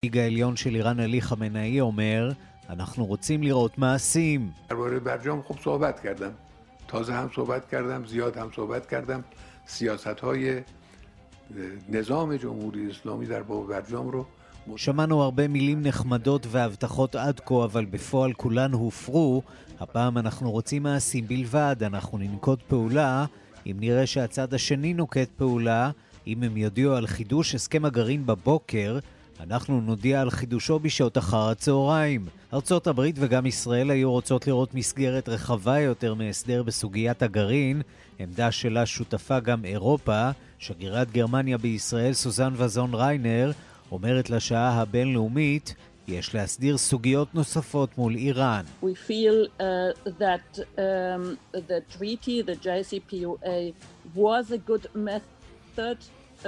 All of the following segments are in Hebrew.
המנהיג העליון של איראן עלי חמינאי אומר, אנחנו רוצים לראות מעשים. درباره برجام خوب صحبت کردم. تازه هم صحبت کردم، زیاد هم صحبت کردم. سیاست‌های نظام جمهوری اسلامی در باب برجام رو שמענו הרבה מילים נחמדות והבטחות עד כה, אבל בפועל כולן הופרו. הפעם אנחנו רוצים מעשים בלבד, אנחנו ננקוט פעולה. אם נראה שהצד השני נוקט פעולה, אם הם יודיעו על חידוש הסכם הגרעין בבוקר, אנחנו נודיע על חידושו בשעות אחר הצהריים. ארצות הברית וגם ישראל היו רוצות לראות מסגרת רחבה יותר מהסדר בסוגיית הגרעין. עמדה שלה שותפה גם אירופה. שגרירת גרמניה בישראל סוזן וזון ריינר אומרת לשעה הבינלאומית, יש להסדיר סוגיות נוספות מול איראן. We feel that the treaty, the JCPOA, was a good method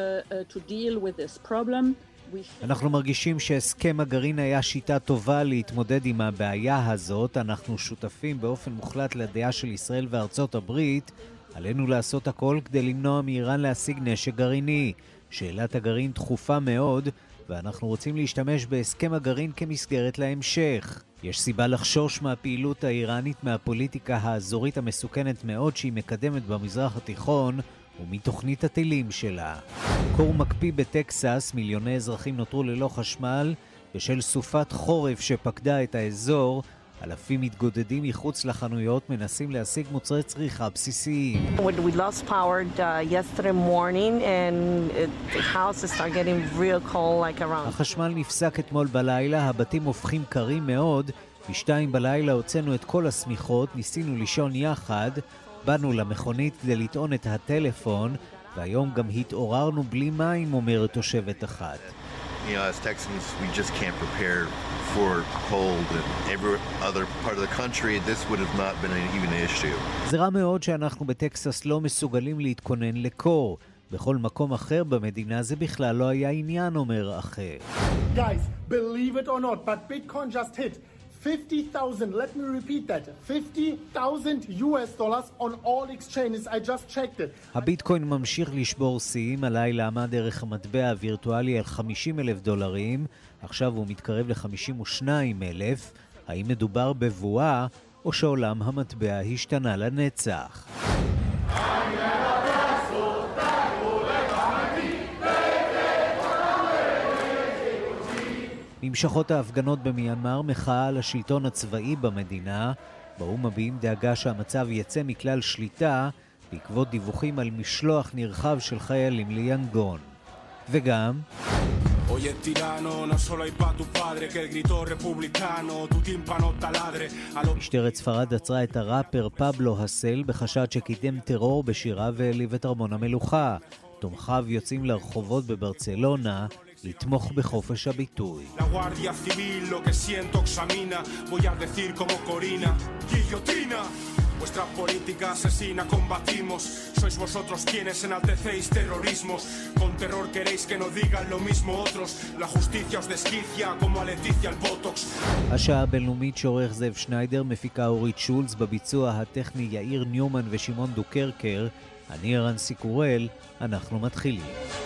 to deal with this problem. אנחנו מרגישים שהסכם הגרעין היה שיטה טובה להתמודד עם הבעיה הזאת. אנחנו שותפים באופן מוחלט לדעה של ישראל וארצות הברית. עלינו לעשות הכל כדי למנוע מאיראן להשיג נשק גרעיני. שאלת הגרעין דחופה מאוד, ואנחנו רוצים להשתמש בהסכם הגרעין כמסגרת להמשך. יש סיבה לחשוש מהפעילות האיראנית, מהפוליטיקה האזורית המסוכנת מאוד שהיא מקדמת במזרח התיכון, ומתוכנית הטילים שלה. קור מקפיא בטקסס, מיליוני אזרחים נותרו ללא חשמל, בשל סופת חורף שפקדה את האזור. אלפים מתגודדים מחוץ לחנויות, מנסים להשיג מוצרי צריכה בסיסיים. We lost power yesterday morning and the houses start getting real cold like around. החשמל נפסק אתמול בלילה, הבתים הופכים קרים מאוד. ב-2 בלילה הוצאנו את כל הסמיכות, ניסינו לישון יחד, באנו למכונית כדי לטעון את הטלפון, והיום גם התעוררנו בלי מים, אומרת תושבת אחת. You know, as Texans, we just can't prepare for cold and every other part of the country. This would have not been even an issue. זה רע מאוד שאנחנו בטקסס לא מסוגלים להתכונן לקור. בכל מקום אחר במדינה זה בכלל לא היה עניין, אומר אחר. Guys, believe it or not, but Bitcoin just hit 50,000, let me repeat that, $50,000 on all exchanges, I just checked it. הביטקוין ממשיך לשבור שיאים, הלילה עמד ערך המטבע הווירטואלי על $50,000, עכשיו הוא מתקרב ל-52,000. האם מדובר בבועה או שעולם המטבע השתנה לנצח? נמשכות ההפגנות במיינמר, מחאה על השלטון הצבאי במדינה. באו"ם מביעים דאגה שהמצב יצא מכלל שליטה בעקבות דיווחים על משלוח נרחב של חיילים ליאנגון. וגם Hoy es tirano, no solo hay pa' tu padre que el grito republicano, tu tímpano taladre. משטרת ספרד עצרה את הראפר פבלו הסל בחשד שקידם טרור בשירה והעליב את ארמון המלוכה. תומכיו יוצאים לרחובות בברצלונה לתמוך בחופש הביטוי. La Guardia Civil lo que siento examina, voy a decir como Corina, guillotina. Vuestra política asesina combatimos, sois vosotros quienes enaltecéis terrorismos, con terror queréis que no digan lo mismo otros, la justicia os desquicia como a Leticia el Botox. השעה הבינלאומית שעורך זאב שניידר, מפיקה אורית שולץ, בביצוע הטכני יאיר ניומן ושמעון דוקרקר, אני ערן סיקורל, אנחנו מתחילים.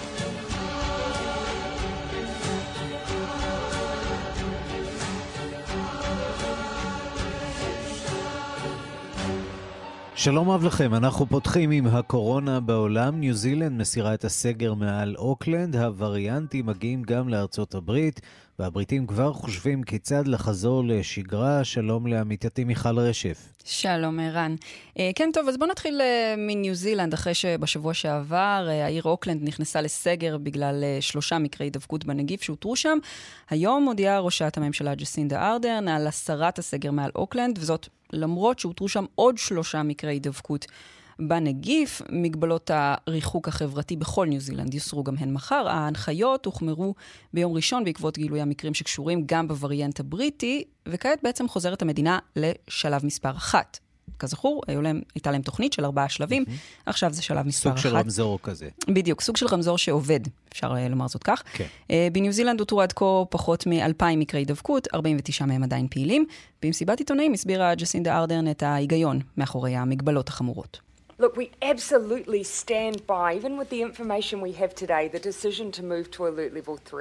שלום רב לכם, אנחנו פותחים עם הקורונה בעולם. ניו זילנד מסירה את הסגר מעל אוקלנד, הווריאנטים מגיעים גם לארצות הברית, והבריטים כבר חושבים כיצד לחזור לשגרה. שלום לעמיתתי מיכל רשף. שלום ערן. כן טוב, אז בוא נתחיל מניו זילנד, אחרי שבשבוע שעבר העיר אוקלנד נכנסה לסגר בגלל 3 מקרי דבקות בנגיף שהותרו שם. היום הודיעה ראשת הממשלה ג'סינדה ארדרן על הסרת הסגר מעל אוקלנד, וזאת למרות שהותרו שם עוד 3 מקרי דבקות בנגיף. מגבלות הריחוק החברתי בכל ניו זילנד יוסרו גם הן מחר. ההנחיות הוחמרו ביום ראשון בעקבות גילוי המקרים שקשורים גם בווריאנט הבריטי, וכעת בעצם חוזרת המדינה לשלב מספר 1. כזכור, הייתה להם תוכנית של 4 שלבים, עכשיו זה שלב מספר 1. סוג של רמזור כזה. בדיוק, סוג של רמזור שעובד, אפשר לומר זאת כך. כן. בניו זילנד הותרו עד כה פחות מ-2,000 מקרי דבקות, 49 מהם עדיין פעילים. במסיבת עיתונאים הסבירה ג'סינדה ארדרן את ההיגיון מאחורי המגבלות החמורות. Look, we absolutely stand by, even with the information we have today, the decision to move to alert level 3.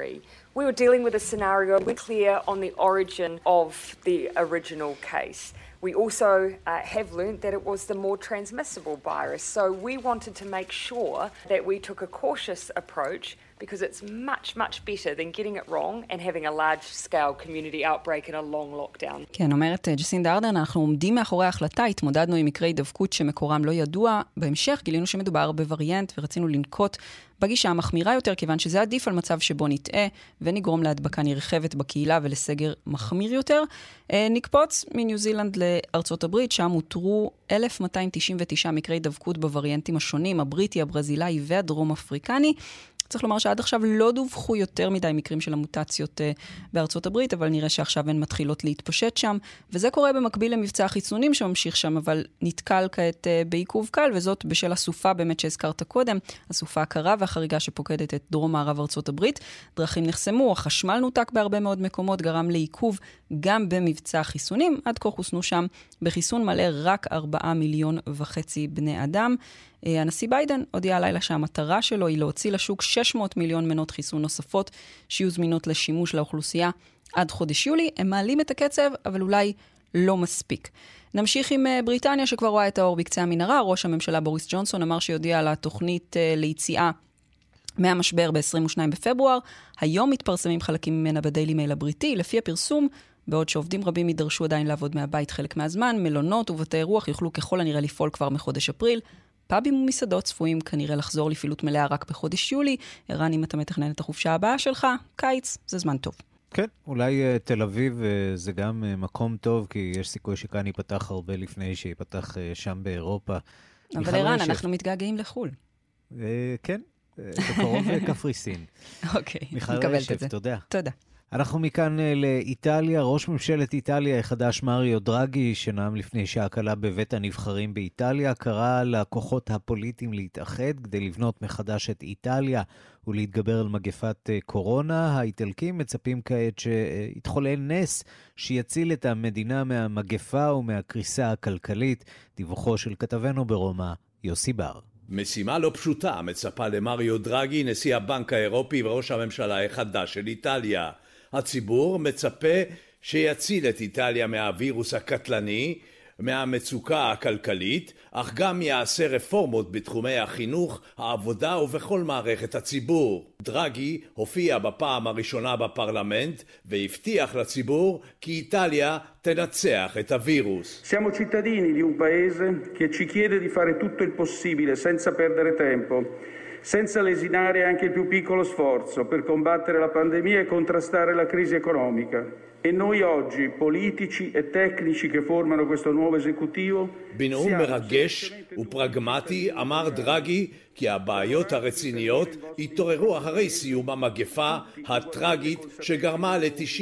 We were dealing with a scenario clear on the origin of the original case. We also have learned that it was the more transmissible virus. So we wanted to make sure that we took a cautious approach because it's much, much better than getting it wrong and having a large-scale community outbreak and a long lockdown. כן, אומרת ג'סינדה ארדרן, אנחנו עומדים מאחורי ההחלטה, התמודדנו עם מקרי דבקות שמקורם לא ידוע, בהמשך גילינו שמדובר בווריאנט ורצינו לנקוט בגישה המחמירה יותר, כיוון שזה עדיף על מצב שבו נטעה ונגרום להדבקה נרחבת בקהילה ולסגר מחמיר יותר. נקפוץ מניו זילנד לארצות הברית, שם הותרו 1,299 מקרי דבקות בווריאנטים השונים, הבריטי, הברזילאי והדרום אפריקני. צריך לומר שעד עכשיו לא דווחו יותר מדי מקרים של המוטציות בארצות הברית, אבל נראה שעכשיו הן מתחילות להתפשט שם, וזה קורה במקביל למבצע החיסונים שממשיך שם, אבל נתקל כעת בעיכוב קל, וזאת בשל הסופה באמת שהזכרת קודם, הסופה הקרה והחריגה שפוקדת את דרום מערב ארצות הברית. דרכים נחסמו, החשמל נותק בהרבה מאוד מקומות, גרם לעיכוב גם במבצע החיסונים. עד כה חוסנו שם בחיסון מלא רק 4.5 מיליון בני אדם. הנשיא ביידן הודיע הלילה שהמטרה שלו היא להוציא לשוק 600 מיליון מנות חיסון נוספות שיהיו זמינות לשימוש לאוכלוסייה עד חודש יולי. הם מעלים את הקצב, אבל אולי לא מספיק. נמשיך עם בריטניה שכבר רואה את האור בקצה המנהרה. ראש הממשלה בוריס ג'ונסון אמר שיודיע על התוכנית ליציאה מהמשבר ב-22 בפברואר. היום מתפרסמים חלקים ממנה בדיילי מייל הבריטי. לפי הפרסום, בעוד שעובדים רבים יידרשו עדיין לעבוד מהבית חלק מהזמן, מלונות ובתי אירוח יוכלו ככל הנראה לפעול כבר מחודש אפריל. פאבים ומסעדות צפויים כנראה לחזור לפעילות מלאה רק בחודש יולי. ערן, אם אתה מתכנן את החופשה הבאה שלך, קיץ, זה זמן טוב. כן, אולי תל אביב זה גם מקום טוב, כי יש סיכוי שכאן ייפתח הרבה לפני שיפתח שם באירופה. אבל ערן, אנחנו מתגעגעים לחול. כן, בקרוב קפריסין. אוקיי, מקבלת את זה. תודה. תודה. אנחנו מכאן לאיטליה. ראש ממשלת איטליה החדש מריו דרגי, שנאם לפני שעה קלה בבית הנבחרים באיטליה, קרא לכוחות הפוליטיים להתאחד כדי לבנות מחדש את איטליה ולהתגבר על מגפת קורונה. האיטלקים מצפים כעת שיתחולל נס שיציל את המדינה מהמגפה ומהקריסה הכלכלית. דיווחו של כתבנו ברומא, יוסי בר. משימה לא פשוטה מצפה למריו דרגי, נשיא הבנק האירופי וראש הממשלה החדש של איטליה. הציבור מצפה שיציל את איטליה מהווירוס הקטלני, מהמצוקה הכלכלית, אך גם יעשה רפורמות בתחומי החינוך, העבודה ובכל מערכת הציבור. דרגי הופיע בפעם הראשונה בפרלמנט והבטיח לציבור כי איטליה תנצח את הווירוס. Siamo cittadini di un paese che ci chiede di fare tutto il possibile senza perdere tempo, senza lesinare anche il più piccolo sforzo per combattere la pandemia e contrastare la crisi economica. E noi oggi, politici e tecnici che formano questo nuovo esecutivo, בנאום מרגש ופרגמטי אמר דרגי כי הבעיות הרציניות התעוררו אחרי סיום המגפה הטרגית שגרמה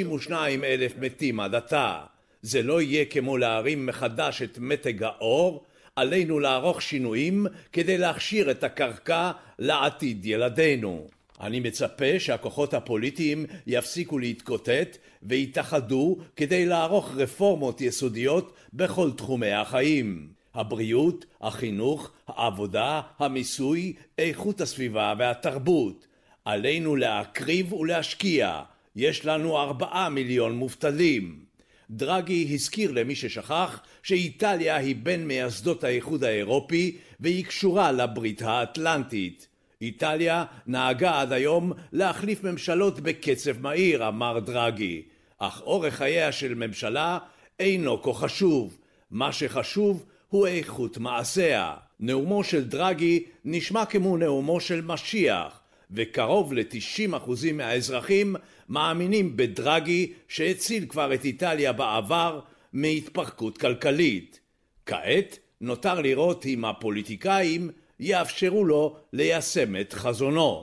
ל-92,000 מתים עד עתה. זה לא יהיה כמו להרים מחדש את מתג האור, עלינו לערוך שינויים כדי להכשיר את הקרקע לעתיד ילדינו. אני מצפה שהכוחות הפוליטיים יפסיקו להתקוטט ויתאחדו כדי לערוך רפורמות יסודיות בכל תחומי החיים. הבריאות, החינוך, העבודה, המיסוי, איכות הסביבה והתרבות. עלינו להקריב ולהשקיע. יש לנו 4 מיליון מובטלים. דרגי הזכיר למי ששכח שאיטליה היא בין מייסדות האיחוד האירופי והיא קשורה לברית האטלנטית. איטליה נהגה עד היום להחליף ממשלות בקצב מהיר, אמר דרגי, אך אורך חייה של ממשלה אינו כה חשוב. מה שחשוב הוא איכות מעשיה. נאומו של דרגי נשמע כמו נאומו של משיח, וקרוב ל-90% מהאזרחים מאמינים בדרגי שהציל כבר את איטליה בעבר מהתפרקות כלכלית. כעת נותר לראות אם הפוליטיקאים יאפשרו לו ליישם את חזונו.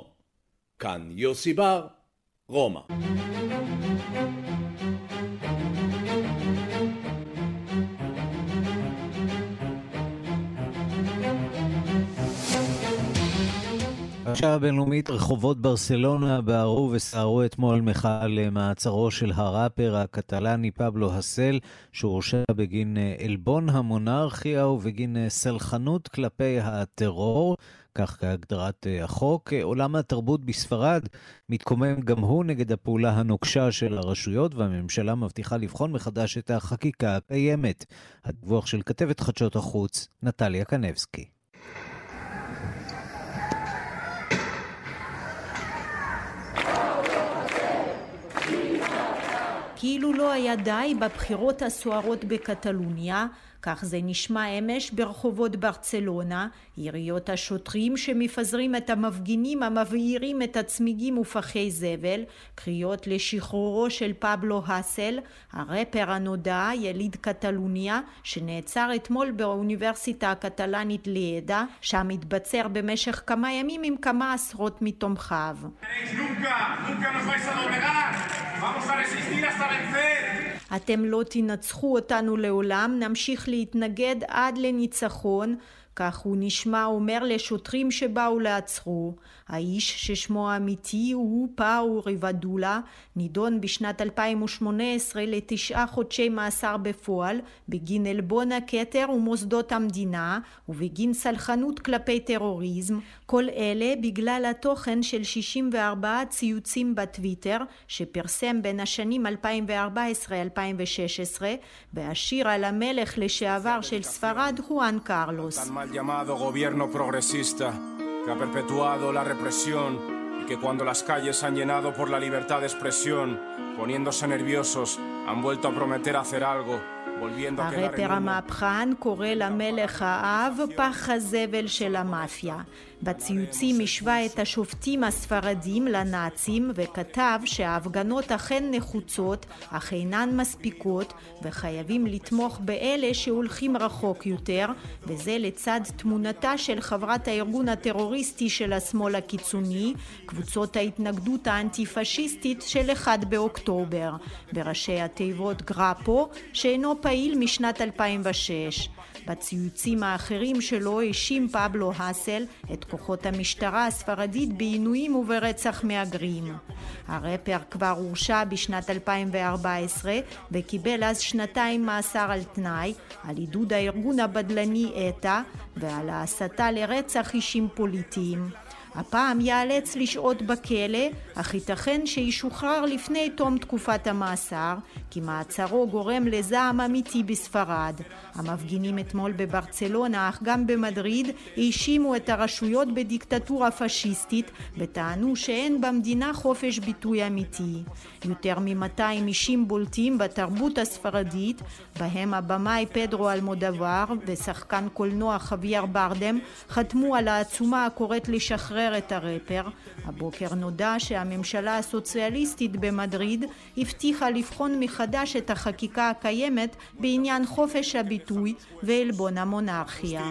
כאן יוסי בר, רומא. השעה הבינלאומית, רחובות ברסלונה בערו וסערו אתמול מחאה למעצרו של הראפר הקטלני פבלו הסל, שהורשע בגין אלבון המונרכיה ובגין סלחנות כלפי הטרור. כך כהגדרת החוק. עולם התרבות בספרד מתקומם גם הוא נגד הפעולה הנוקשה של הרשויות, והממשלה מבטיחה לבחון מחדש את החקיקה הקיימת. הדיווח של כתבת חדשות החוץ, נטליה קנבסקי. כאילו לא היה די בבחירות הסוערות בקטלוניה, כך זה נשמע אמש ברחובות ברצלונה, יריות השוטרים שמפזרים את המפגינים המבעירים את הצמיגים ופחי זבל, קריאות לשחרורו של פבלו האסל, הרפר הנודע, יליד קטלוניה, שנעצר אתמול באוניברסיטה הקטלנית לידה, שם התבצר במשך כמה ימים עם כמה עשרות מתומכיו. אתם לא תנצחו אותנו לעולם, נמשיך להתנגד עד לניצחון, כך הוא נשמע אומר לשוטרים שבאו לעצרו. האיש ששמו האמיתי הוא פאו ריבדולה, נידון בשנת 2018 ל9 חודשי מאסר בפועל בגין עלבון הכתר ומוסדות המדינה ובגין סלחנות כלפי טרוריזם, כל אלה בגלל התוכן של 64 ציוצים בטוויטר שפרסם בין השנים 2014-2016 והשיר על המלך לשעבר של ספרד חואן קרלוס. Llamado gobierno progresista que ha perpetuado la represión y que cuando las calles han llenado por la libertad de expresión, poniéndose nerviosos, han vuelto a prometer hacer algo. הרפר המהפכן קורא למלך האב פח הזבל של המאפיה. בציוצים השווה את השופטים הספרדים לנאצים וכתב שההפגנות אכן נחוצות, אך אינן מספיקות וחייבים לתמוך באלה שהולכים רחוק יותר, וזה לצד תמונתה של חברת הארגון הטרוריסטי של השמאל הקיצוני, קבוצות ההתנגדות האנטי-פשיסטית של 1 באוקטובר, בראשי התיבות גרפו, שאינו פעיל משנת 2006. בציוצים האחרים שלו האשים פבלו האסל את כוחות המשטרה הספרדית בעינויים וברצח מהגרים. הרפר כבר הורשע בשנת 2014 וקיבל אז 2 מאסר על תנאי על עידוד הארגון הבדלני ETA ועל ההסתה לרצח אישים פוליטיים. הפעם ייאלץ לשהות בכלא, אך ייתכן שישוחרר לפני תום תקופת המאסר, כי מעצרו גורם לזעם אמיתי בספרד. המפגינים אתמול בברצלונה, אך גם במדריד, האשימו את הרשויות בדיקטטורה פשיסטית, וטענו שאין במדינה חופש ביטוי אמיתי. יותר מ-200 אישים בולטים בתרבות הספרדית, בהם הבמאי פדרו אלמודוואר ושחקן קולנוע חוויאר ברדם, חתמו על העצומה הקוראת לשחרר את הרפר. הבוקר נודע שהממשלה הסוציאליסטית במדריד הבטיחה לבחון מחדש את החקיקה הקיימת בעניין חופש הביטוי ועלבון המונרכיה.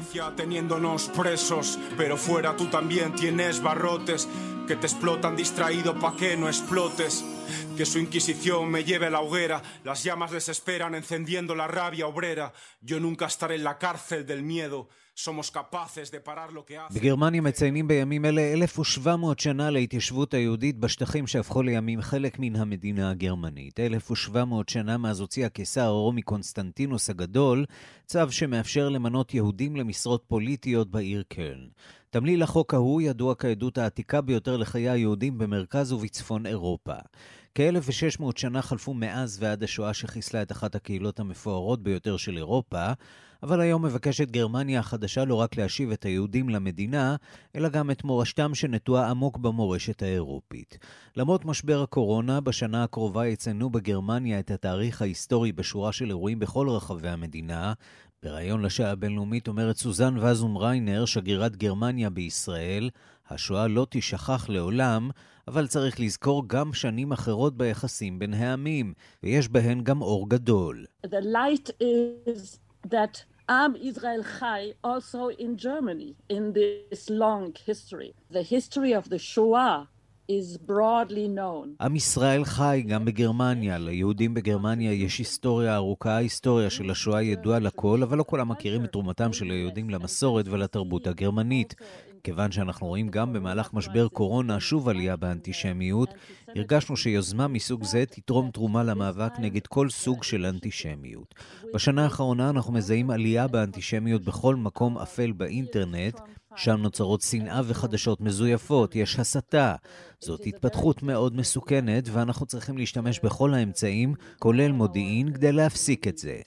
Que te explotan distraído pa que no explotes, que su inquisición me lleve a la hoguera, las llamas desesperan encendiendo la rabia obrera, yo nunca estaré en la cárcel del miedo, somos capaces de parar lo que hace. בגרמניה מציינים בימים אלה 1700 שנה להתיישבות היהודית בשטחים שהפכו לימים חלק מן המדינה הגרמנית. 1700 שנה מאז הוציא הקיסר הרומי קונסטנטינוס הגדול צו שמאפשר למנות יהודים למשרות פוליטיות בעיר קלן. תמליל החוק ההוא ידוע כעדות העתיקה ביותר לחיי היהודים במרכז ובצפון אירופה. כ-1600 שנה חלפו מאז ועד השואה שחיסלה את אחת הקהילות המפוארות ביותר של אירופה, אבל היום מבקשת גרמניה החדשה לא רק להשיב את היהודים למדינה, אלא גם את מורשתם שנטועה עמוק במורשת האירופית. למרות משבר הקורונה, בשנה הקרובה יציינו בגרמניה את התאריך ההיסטורי בשורה של אירועים בכל רחבי המדינה. בראיון לשעה הבינלאומית אומרת סוזן וזום ריינר, שגרירת גרמניה בישראל, השואה לא תשכח לעולם, אבל צריך לזכור גם שנים אחרות ביחסים בין העמים, ויש בהן גם אור גדול. The light is that Am Israel Chai also in Germany in this long history. The history of the Shoah is broadly known. עם ישראל חי גם בגרמניה. ליהודים בגרמניה יש היסטוריה ארוכה. ההיסטוריה של השואה ידועה לכל, אבל לא כולם מכירים את תרומתם של היהודים למסורת ולתרבות הגרמנית. כיוון שאנחנו רואים גם במהלך משבר קורונה שוב עלייה באנטישמיות, הרגשנו שיוזמה מסוג זה תתרום תרומה למאבק נגד כל סוג של אנטישמיות. בשנה האחרונה אנחנו מזהים עלייה באנטישמיות בכל מקום אפל באינטרנט, שם נוצרות שנאה וחדשות מזויפות, יש הסתה. זאת התפתחות מאוד מסוכנת, ואנחנו צריכים להשתמש בכל האמצעים, כולל מודיעין, כדי להפסיק את זה.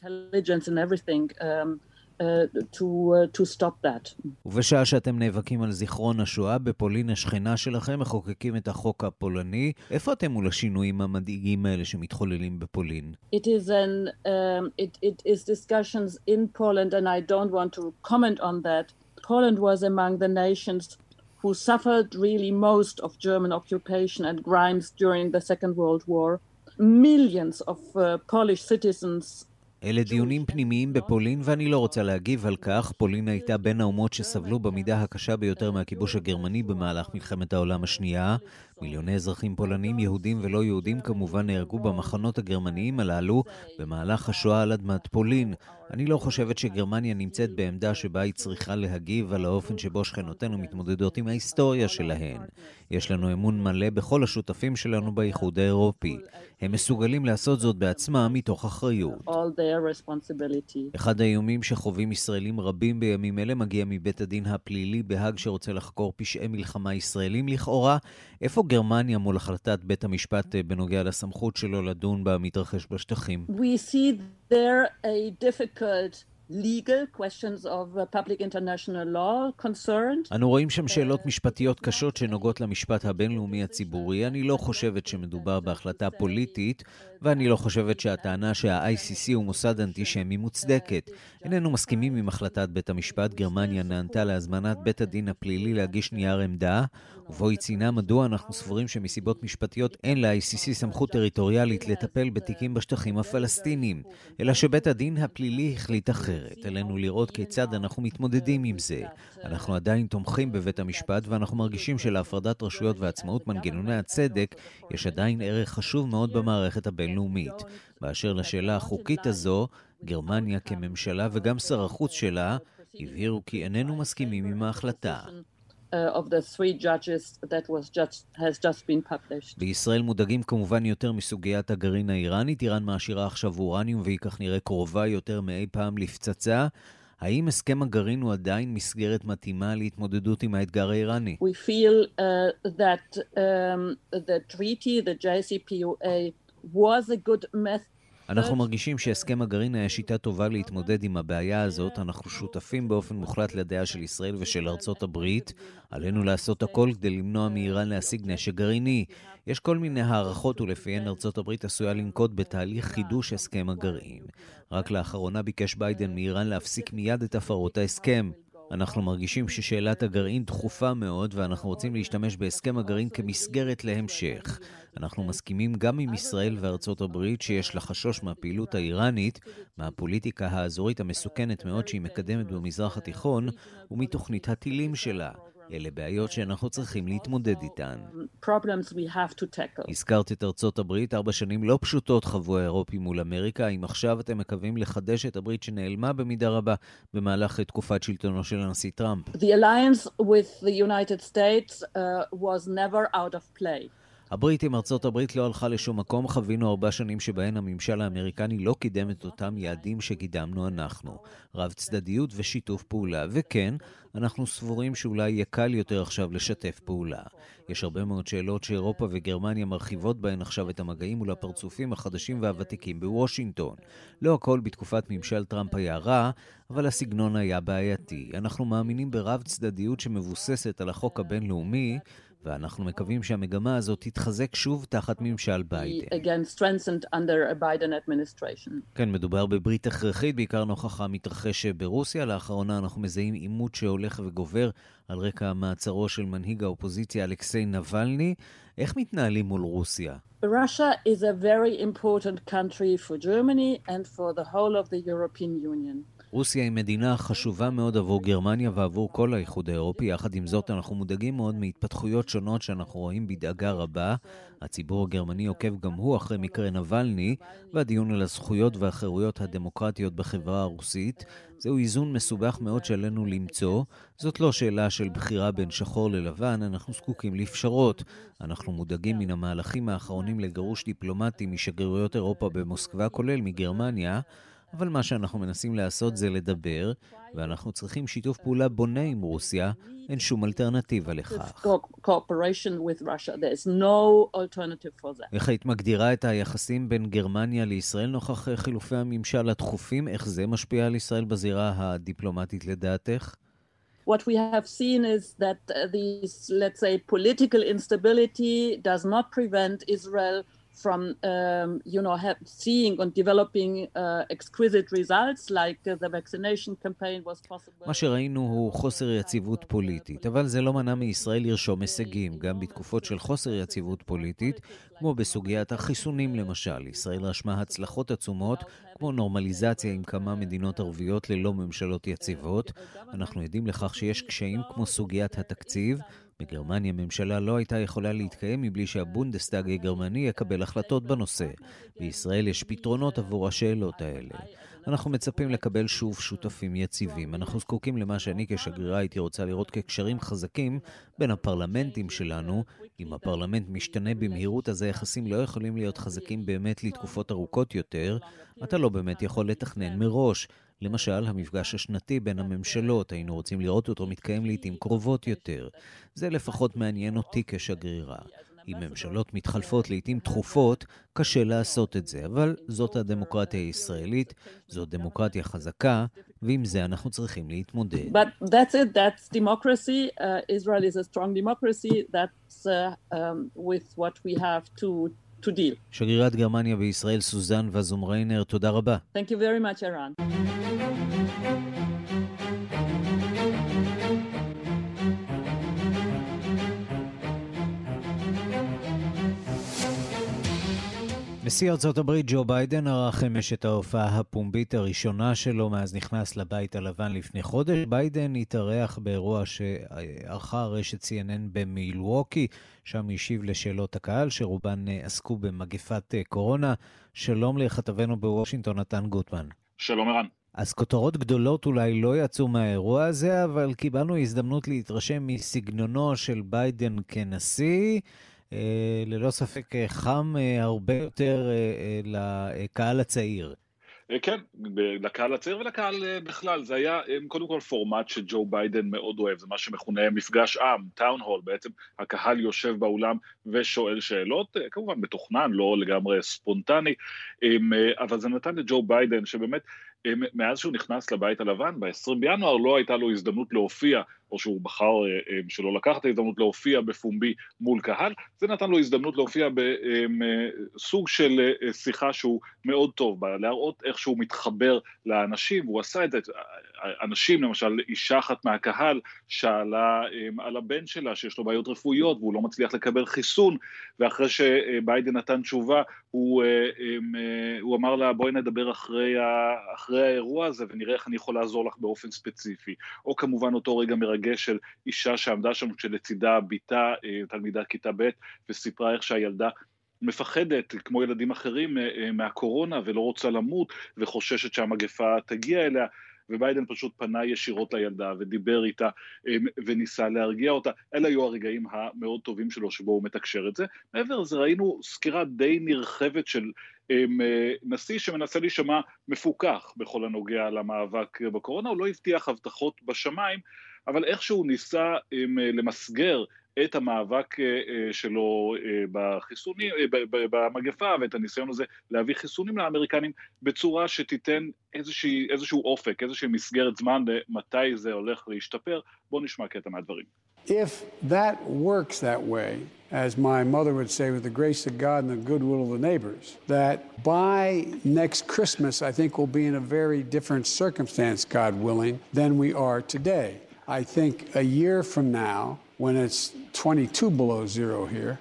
To stop that. ובשעה שאתם נאבקים על זיכרון השואה, בפולין השכנה שלכם מחוקקים את החוק הפולני. איפה אתם מול השינויים המדאיגים האלה שמתחוללים בפולין? It is discussions in Poland, and I don't want to comment on that. Poland was among the nations who suffered really most of German occupation and crimes during the Second World War. Millions of Polish citizens. אלה דיונים פנימיים בפולין, ואני לא רוצה להגיב על כך. פולין הייתה בין האומות שסבלו במידה הקשה ביותר מהכיבוש הגרמני במהלך מלחמת העולם השנייה. מיליוני אזרחים פולנים, יהודים ולא יהודים, כמובן נהרגו במחנות הגרמניים הללו במהלך השואה על אדמת פולין. אני לא חושבת שגרמניה נמצאת בעמדה שבה היא צריכה להגיב על האופן שבו שכנותינו מתמודדות עם ההיסטוריה שלהן. יש לנו אמון מלא בכל השותפים שלנו באיחוד האירופי. הם מסוגלים לעשות זאת בעצמם מתוך אחריות. אחד האיומים שחווים ישראלים רבים בימים אלה מגיע מבית הדין הפלילי בהאג שרוצה לחקור פשעי מלחמה ישראלים לכאורה. איפה גרמניה מול החלטת בית המשפט בנוגע לסמכות שלו לדון במתרחש בשטחים? We see there a difficult legal questions of public international law concerned. אנו רואים שם שאלות משפטיות קשות שנוגעות למשפט הבינלאומי הציבורי. אני לא חושבת שמדובר בהחלטה פוליטית, ואני לא חושבת שהטענה שה-ICC הוא מוסד אנטישמי מוצדקת. איננו מסכימים עם החלטת בית המשפט. גרמניה נענתה להזמנת בית הדין הפלילי להגיש נייר עמדה, ובו היא ציינה מדוע אנחנו סבורים שמסיבות משפטיות אין ל-ICC סמכות טריטוריאלית לטפל בתיקים בשטחים הפלסטינים, אלא שבית הדין הפלילי החליט אחרת. עלינו לראות כיצד אנחנו מתמודדים עם זה. אנחנו עדיין תומכים בבית המשפט, ואנחנו מרגישים שלהפרדת רשויות ועצמאות מנגנוני הצדק יש עדיין ערך חשוב מאוד במערכת הבינלאומית. באשר לשאלה החוקית הזו, גרמניה כממשלה וגם שר החוץ שלה הבהירו כי איננו מסכימים עם ההחלטה. Of the three judges that has just been published. בישראל מודאגים כמובן יותר מסוגיית הגרעין האיראנית. איראן מעשירה עכשיו אורניום והיא כך נראה קרובה יותר מאי פעם לפצצה. האם הסכם הגרעין הוא עדיין מסגרת מתאימה להתמודדות עם האתגר האיראני? We feel that the treaty, the JCPOA, was a good method. אנחנו מרגישים שהסכם הגרעין היה שיטה טובה להתמודד עם הבעיה הזאת. אנחנו שותפים באופן מוחלט לדעה של ישראל ושל ארצות הברית. עלינו לעשות הכל כדי למנוע מאיראן להשיג נשק גרעיני. יש כל מיני הערכות ולפיהן ארצות הברית עשויה לנקוט בתהליך חידוש הסכם הגרעין. רק לאחרונה ביקש ביידן מאיראן להפסיק מיד את הפרות ההסכם. אנחנו מרגישים ששאלת הגרעין דחופה מאוד, ואנחנו רוצים להשתמש בהסכם הגרעין כמסגרת להמשך. אנחנו מסכימים גם עם ישראל וארצות הברית שיש לחשוש מהפעילות האיראנית, מהפוליטיקה האזורית המסוכנת מאוד שהיא מקדמת במזרח התיכון, ומתוכנית הטילים שלה. אלה בעיות שאנחנו צריכים להתמודד איתן. הזכרת את ארצות הברית, 4 שנים לא פשוטות חוו האירופים מול אמריקה. האם עכשיו אתם מקווים לחדש את הברית שנעלמה במידה רבה במהלך תקופת שלטונו של הנשיא טראמפ? The alliance with the United States was never out of play. הברית עם ארצות הברית לא הלכה לשום מקום. חווינו 4 שנים שבהן הממשל האמריקני לא קידם את אותם יעדים שקידמנו אנחנו. רב צדדיות ושיתוף פעולה. וכן, אנחנו סבורים שאולי יהיה קל יותר עכשיו לשתף פעולה. יש הרבה מאוד שאלות שאירופה וגרמניה מרחיבות בהן עכשיו את המגעים מול הפרצופים החדשים והוותיקים בוושינגטון. לא הכל בתקופת ממשל טראמפ היה רע, אבל הסגנון היה בעייתי. אנחנו מאמינים ברב צדדיות שמבוססת על החוק הבינלאומי, ואנחנו מקווים שהמגמה הזאת תתחזק שוב תחת ממשל ביידן. כן, מדובר בברית הכרחית, בעיקר נוכח המתרחש ברוסיה. לאחרונה אנחנו מזהים עימות שהולך וגובר על רקע מעצרו של מנהיג האופוזיציה אלכסיי נבלני. איך מתנהלים מול רוסיה? Russia is a very important country for Germany and for the whole of the European Union. רוסיה היא מדינה חשובה מאוד עבור גרמניה ועבור כל האיחוד האירופי. יחד עם זאת, אנחנו מודאגים מאוד מהתפתחויות שונות שאנחנו רואים בדאגה רבה. הציבור הגרמני עוקב גם הוא אחרי מקרה נבלני, והדיון על הזכויות והחירויות הדמוקרטיות בחברה הרוסית. זהו איזון מסובך מאוד שעלינו למצוא. זאת לא שאלה של בחירה בין שחור ללבן, אנחנו זקוקים לפשרות. אנחנו מודאגים מן המהלכים האחרונים לגירוש דיפלומטי משגרירויות אירופה במוסקבה, כולל מגרמניה. אבל מה שאנחנו מנסים לעשות זה לדבר, ואנחנו צריכים שיתוף פעולה בונה עם רוסיה, אין שום אלטרנטיבה לכך. איך היית מגדירה את היחסים בין גרמניה לישראל נוכח חילופי הממשל התכופים? איך זה משפיע על ישראל בזירה הדיפלומטית לדעתך? What we have seen is that this, let's say, political instability does not prevent Israel from, seeing and developing exquisite results like the vaccination campaign was possible. מה שראינו הוא חוסר יציבות פוליטית, אבל זה לא מנע מישראל לרשום הישגים, גם בתקופות של חוסר יציבות פוליטית, כמו בסוגיית החיסונים למשל. ישראל רשמה הצלחות עצומות, כמו נורמליזציה עם כמה מדינות ערביות ללא ממשלות יציבות. אנחנו יודעים לכך שיש קשיים כמו סוגיית התקציב. בגרמניה ממשלה לא הייתה יכולה להתקיים מבלי שהבונדסטאג הגרמני יקבל החלטות בנושא. בישראל יש פתרונות עבור השאלות האלה. אנחנו מצפים לקבל שוב שותפים יציבים. אנחנו זקוקים למה שאני כשגרירה הייתי רוצה לראות כקשרים חזקים בין הפרלמנטים שלנו. אם הפרלמנט משתנה במהירות, אז היחסים לא יכולים להיות חזקים באמת לתקופות ארוכות יותר. אתה לא באמת יכול לתכנן מראש. למשל, המפגש השנתי בין הממשלות, היינו רוצים לראות אותו מתקיים לעתים קרובות יותר. זה לפחות מעניין אותי כשגרירה. אם ממשלות מתחלפות לעתים תכופות, קשה לעשות את זה, אבל זאת הדמוקרטיה הישראלית, זאת דמוקרטיה חזקה, ועם זה אנחנו צריכים להתמודד. But that's it, that's democracy. Israel is a strong democracy. That's with what we have to deal. שגרירת גרמניה בישראל סוזן וזומריינר, תודה רבה. Thank you very much, Iran. נשיא ארצות הברית ג'ו ביידן ערך אמש את ההופעה הפומבית הראשונה שלו מאז נכנס לבית הלבן לפני חודש. ביידן התארח באירוע שערכה רשת CNN במילווקי, שם השיב לשאלות הקהל שרובן עסקו במגפת קורונה. שלום לכתבנו בוושינגטון נתן גוטמן. שלום ערן. אז כותרות גדולות אולי לא יצאו מהאירוע הזה, אבל קיבלנו הזדמנות להתרשם מסגנונו של ביידן כנשיא, ללא ספק חם הרבה יותר לקהל הצעיר. כן, לקהל הצעיר ולקהל בכלל. זה היה קודם כל פורמט שג'ו ביידן מאוד אוהב, זה מה שמכונה מפגש עם, טאון הול, בעצם הקהל יושב באולם ושואל שאלות, כמובן מתוכנן, לא לגמרי ספונטני, אבל זה נתן לג'ו ביידן שבאמת מאז שהוא נכנס לבית הלבן, ב-20 בינואר לא הייתה לו הזדמנות להופיע, או שהוא בחר שלא לקח את ההזדמנות להופיע בפומבי מול קהל, זה נתן לו הזדמנות להופיע בסוג של שיחה שהוא מאוד טוב בה, להראות איך שהוא מתחבר לאנשים, והוא עשה את זה, אנשים למשל, אישה אחת מהקהל שאלה על הבן שלה שיש לו בעיות רפואיות, והוא לא מצליח לקבל חיסון, ואחרי שביידן נתן תשובה, הוא אמר לה בואי נדבר אחרי האירוע הזה, ונראה איך אני יכול לעזור לך באופן ספציפי, או כמובן אותו רגע מרגש של אישה שעמדה שם שלצידה ביתה, תלמידה כיתה ב' וסיפרה איך שהילדה מפחדת כמו ילדים אחרים מהקורונה ולא רוצה למות וחוששת שהמגפה תגיע אליה, וביידן פשוט פנה ישירות לילדה ודיבר איתה וניסה להרגיע אותה. אלה היו הרגעים המאוד טובים שלו שבו הוא מתקשר את זה. מעבר לזה ראינו סקירה די נרחבת של נשיא שמנסה להישמע מפוקח בכל הנוגע למאבק בקורונה. הוא לא הבטיח הבטחות בשמיים, אבל איכשהו ניסה למסגר את המאבק שלו בחיסונים, במגפה, ואת הניסיון הזה להביא חיסונים לאמריקנים בצורה שתיתן איזשהו אופק, איזושהי מסגרת זמן למתי זה הולך להשתפר. בואו נשמע קטע מהדברים. If that works that way, as my mother would say, with the grace of God and the goodwill of the neighbors, that by next Christmas, I think we'll be in a very different circumstance, God willing, than we are today. I think a year from now, when it's 22 below zero here,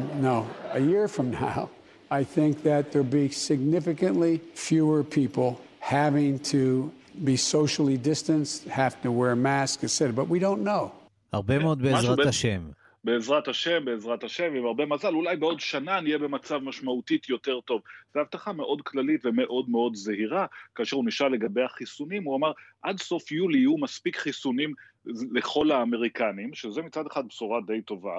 a year from now, I think that there'll be significantly fewer people having to be socially distanced, have to wear masks, etc. But we don't know. הרבה מאוד בעזרת השם. בעזרת השם, עם הרבה מזל, אולי בעוד שנה נהיה במצב משמעותית יותר טוב. זו הבטחה מאוד כללית ומאוד מאוד זהירה. כאשר הוא נשאל לגבי החיסונים, הוא אמר, עד סוף יולי יהיו מספיק חיסונים לכל האמריקנים, שזה מצד אחד בשורה די טובה,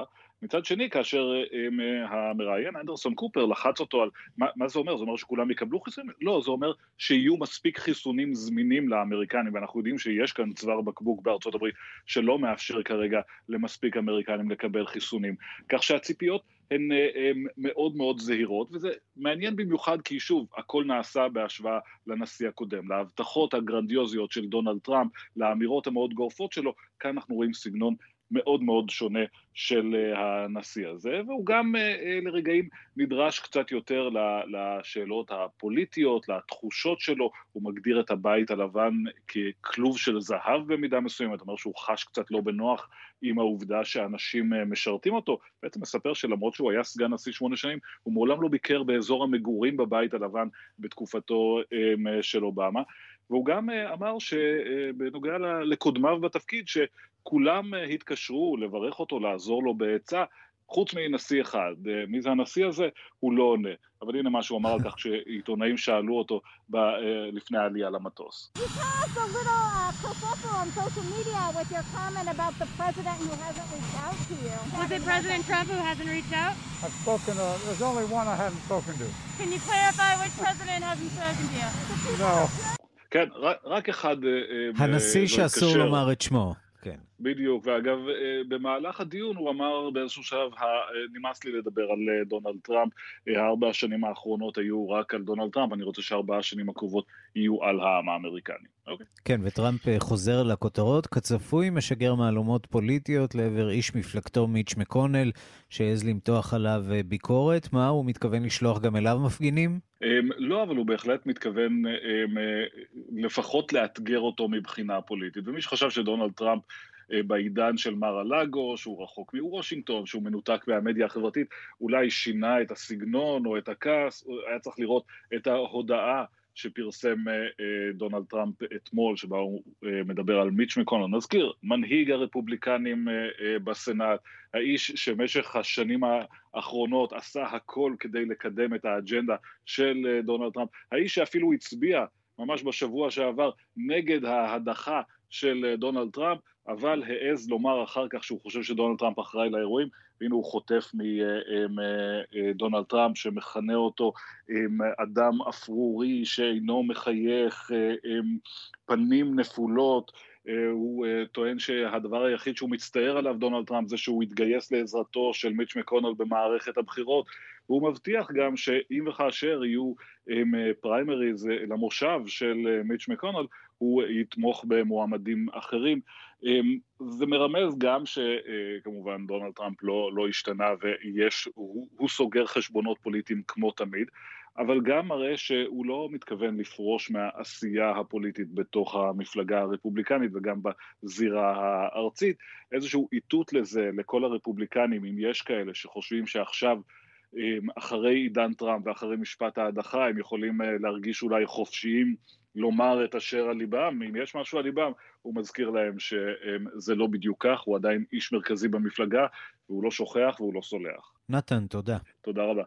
מצד שני, כאשר המראיין אנדרסון קופר לחץ אותו על מה זה אומר? זה אומר שכולם יקבלו חיסונים? לא, זה אומר שיהיו מספיק חיסונים זמינים לאמריקנים, ואנחנו יודעים שיש כאן צוואר בקבוק בארצות הברית שלא מאפשר כרגע למספיק אמריקנים לקבל חיסונים. כך שהציפיות הן מאוד מאוד זהירות, וזה מעניין במיוחד כי שוב, הכל נעשה בהשוואה לנשיא הקודם, להבטחות הגרנדיוזיות של דונלד טראמפ, לאמירות המאוד גורפות שלו, כאן אנחנו רואים סגנון מאוד מאוד שונה של הנשיא הזה, והוא גם לרגעים נדרש קצת יותר לשאלות הפוליטיות, לתחושות שלו, הוא מגדיר את הבית הלבן ככלוב של זהב במידה מסוימת, אומר שהוא חש קצת לא בנוח עם העובדה שאנשים משרתים אותו, בעצם מספר שלמרות שהוא היה סגן נשיא 8 שנים, הוא מעולם לא ביקר באזור המגורים בבית הלבן בתקופתו של אובמה, והוא גם אמר שבנוגע לקודמיו בתפקיד, שכולם התקשרו לברך אותו, לעזור לו בעצה, חוץ מנשיא אחד. מי זה הנשיא הזה? הוא לא עונה. אבל הנה מה שהוא אמר על כך שעיתונאים שאלו אותו לפני העלייה למטוס. You caused a little kerfuffle on social media with your comment about the president who hasn't reached out to you. Was it President Trump who hasn't reached out? I've spoken to, there's only one I haven't spoken to. Can you clarify which president hasn't spoken to you? No. כן, רק אחד הנשיא שאסור לומר את שמו. כן. בדיוק, ואגב, במהלך הדיון הוא אמר באיזשהו שלב, נמאס לי לדבר על דונלד טראמפ, 4 השנים האחרונות היו רק על דונלד טראמפ, אני רוצה ש4 השנים הקרובות יהיו על העם האמריקני. אוקיי? כן, וטראמפ חוזר לכותרות, כצפוי משגר מהלומות פוליטיות לעבר איש מפלגתו מיץ' מקונל, שהעז למתוח עליו ביקורת. מה, הוא מתכוון לשלוח גם אליו מפגינים? לא, אבל הוא בהחלט מתכוון לפחות לאתגר אותו מבחינה פוליטית, ומי שחשב שדונלד טראמפ בעידן של מר הלאגו, שהוא רחוק מוושינגטון, שהוא מנותק מהמדיה החברתית, אולי שינה את הסגנון או את הכעס, היה צריך לראות את ההודעה שפרסם דונלד טראמפ אתמול, שבה הוא מדבר על מיץ' מקונל. נזכיר, מנהיג הרפובליקנים בסנאט, האיש שמשך השנים האחרונות עשה הכל כדי לקדם את האג'נדה של דונלד טראמפ, האיש שאפילו הצביע ממש בשבוע שעבר נגד ההדחה של דונלד טראמפ, אבל העז לומר אחר כך שהוא חושב שדונלד טראמפ אחראי לאירועים, והנה הוא חוטף מדונלד טראמפ שמכנה אותו אדם אפרורי שאינו מחייך, פנים נפולות. הוא טוען שהדבר היחיד שהוא מצטער עליו דונלד טראמפ זה שהוא התגייס לעזרתו של מיץ' מקונל במערכת הבחירות, והוא מבטיח גם שאם וכאשר יהיו פריימריז למושב של מיץ' מקונל, הוא יתמוך במועמדים אחרים. זה מרמז גם שכמובן דונלד טראמפ לא השתנה והוא סוגר חשבונות פוליטיים כמו תמיד, אבל גם מראה שהוא לא מתכוון לפרוש מהעשייה הפוליטית בתוך המפלגה הרפובליקנית וגם בזירה הארצית. איזשהו איתות לזה לכל הרפובליקנים, אם יש כאלה שחושבים שעכשיו אחרי עידן טראמפ ואחרי משפט ההדחה הם יכולים להרגיש אולי חופשיים לומר את אשר על ליבם, אם יש משהו על ליבם, הוא מזכיר להם שזה לא בדיוק כך, הוא עדיין איש מרכזי במפלגה, והוא לא שוכח והוא לא סולח. נתן, תודה. תודה רבה.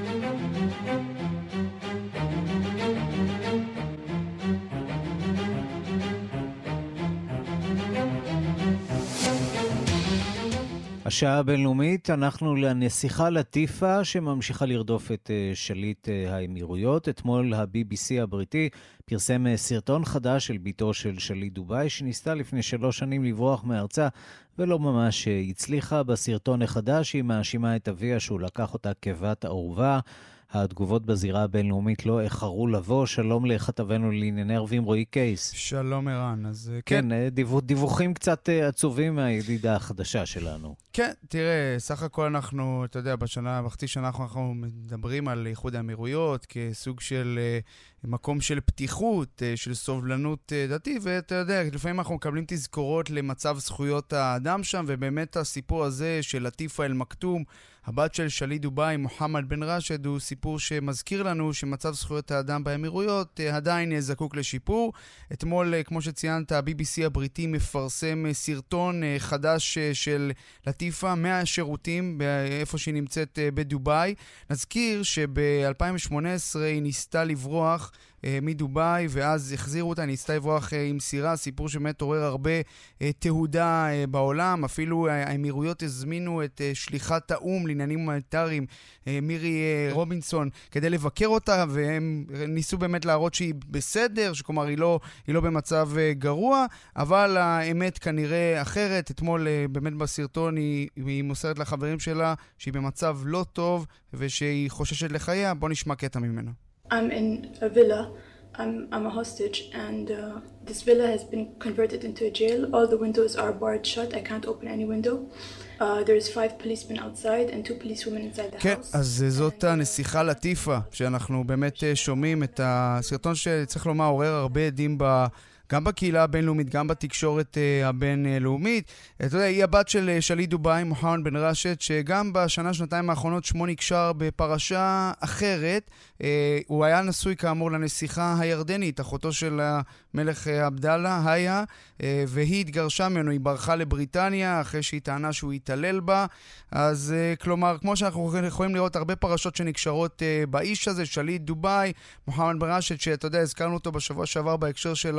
השעה הבינלאומית, אנחנו לנסיכה לטיפה שממשיכה לרדוף את שליט האמירויות. אתמול ה-BBC הבריטי פרסם סרטון חדש של ביתו של שליט דובאי, שניסתה לפני 3 שנים לברוח מארצה ולא ממש הצליחה. בסרטון החדש היא מאשימה את אביה שהוא לקח אותה כבת ערובה. התגובות בזירה הבינלאומית לא איחרו לבוא. שלום לכתבנו לענייני ערבים רועי קייס. שלום ערן. אז כן, דיווחים קצת עצובים מהידידה החדשה שלנו. כן, תראה, סך הכל אנחנו, אתה יודע, בחצי שנה אנחנו מדברים על איחוד האמירויות כסוג של מקום של פתיחות, של סובלנות דתי, ואתה יודע, לפעמים אנחנו מקבלים תזכורות למצב זכויות האדם שם, ובאמת הסיפור הזה של לטיפה אל מקטום, הבת של שליט דובאי, מוחמד בן רשד, הוא סיפור שמזכיר לנו שמצב זכויות האדם באמירויות עדיין זקוק לשיפור. אתמול, כמו שציינת, ה-BBC הבריטי מפרסם סרטון חדש של לטיפה מהשירותים, איפה שהיא נמצאת בדובאי. נזכיר שב-2018 היא ניסתה לברוח לברוח מדוביי, ואז החזירו אותה, ניסתה לברוח עם סירה, סיפור שבאמת עורר הרבה תהודה בעולם. אפילו האמירויות הזמינו את שליחת האום לעניינים הומניטריים, מירי רובינסון, כדי לבקר אותה, והם ניסו באמת להראות שהיא בסדר, שכלומר היא לא במצב גרוע, אבל האמת כנראה אחרת. אתמול באמת בסרטון היא מוסרת לחברים שלה שהיא במצב לא טוב ושהיא חוששת לחייה. בוא נשמע קטע ממנו. I'm in a villa. I'm a hostage, and this villa has been converted into a jail. All the windows are barred shut. I can't open any window. There's 5 policemen outside and 2 policewomen inside the house. כן, אז זאת הנסיכה לטיפה, שאנחנו באמת שומעים את הסרטון שצריך לומר עורר הרבה עדים גם בקהילה הבינלאומית, גם בתקשורת הבינלאומית. אתה יודע, היא הבת של שליט דובאי, מוחמד בן רשד, שגם שנתיים האחרונות שמו נקשר בפרשה אחרת. הוא היה נשוי כאמור לנסיכה הירדנית, אחותו של המלך עבדאללה, היה, והיא התגרשה ממנו, היא ברחה לבריטניה, אחרי שהיא טענה שהוא התעלל בה. אז כלומר, כמו שאנחנו יכולים לראות הרבה פרשות שנקשרות באיש הזה, שליט דובאי, מוחמד בן רשד, שאתה יודע, הזכרנו אותו בשבוע שעבר בהקשר של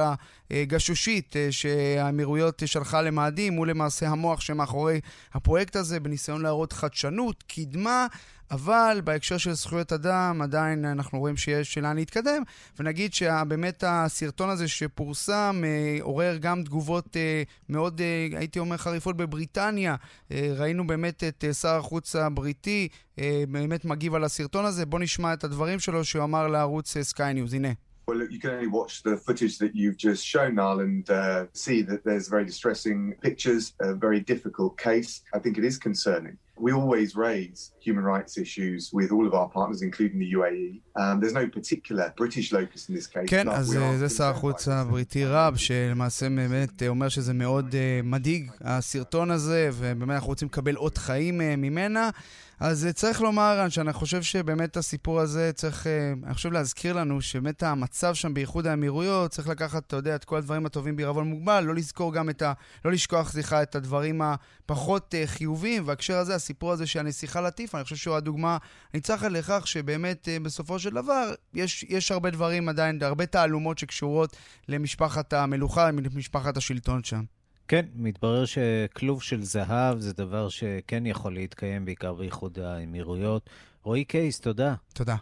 גשושית שהאמירויות שלחה למאדים, הוא למעשה המוח שמאחורי הפרויקט הזה, בניסיון להראות חדשנות, קדמה, אבל בהקשר של זכויות אדם עדיין אנחנו רואים שיש לאן להתקדם, ונגיד שבאמת הסרטון הזה שפורסם עורר גם תגובות מאוד, הייתי אומר, חריפות בבריטניה. ראינו באמת את שר החוץ הבריטי באמת מגיב על הסרטון הזה. בוא נשמע את הדברים שלו שהוא אמר לערוץ סקיי ניוז. הנה. Well, look, you can only watch the footage that you've just shown, Niall, and see that there's very distressing pictures, a very difficult case. I think it is concerning. We always raise human rights issues with all of our partners, including the UAE. There's no particular British locus in this case. כן, אז זה שר החוץ הבריטי רב, שלמעשה באמת אומר שזה מאוד מדאיג, הסרטון הזה, ובאמת אנחנו רוצים לקבל עוד חיים ממנה. אז צריך לומר שאני חושב שבאמת הסיפור הזה צריך, אני חושב להזכיר לנו שבאמת המצב שם באיחוד האמירויות, צריך לקחת, אתה יודע, את כל הדברים הטובים בעירבון מוגבל, לא לזכור גם לא לשכוח, את הדברים הפחות חיוביים, והקשר הזה, הסיפור הזה שהנסיכה לטיפה, אני חושב שהוא הדוגמה ניצחת לכך שבאמת בסופו של דבר יש הרבה דברים עדיין, הרבה תעלומות שקשורות למשפחת המלוכה, למשפחת השלטון שם. כן, מתברר שכלוב של זהב זה דבר שכן יכול להתקיים בעיקר באיחוד האמירויות. רועי קייס, תודה. תודה.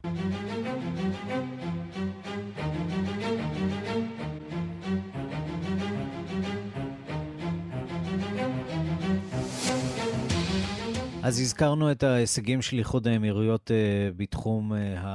אז הזכרנו את ההישגים של איחוד האמירויות בתחום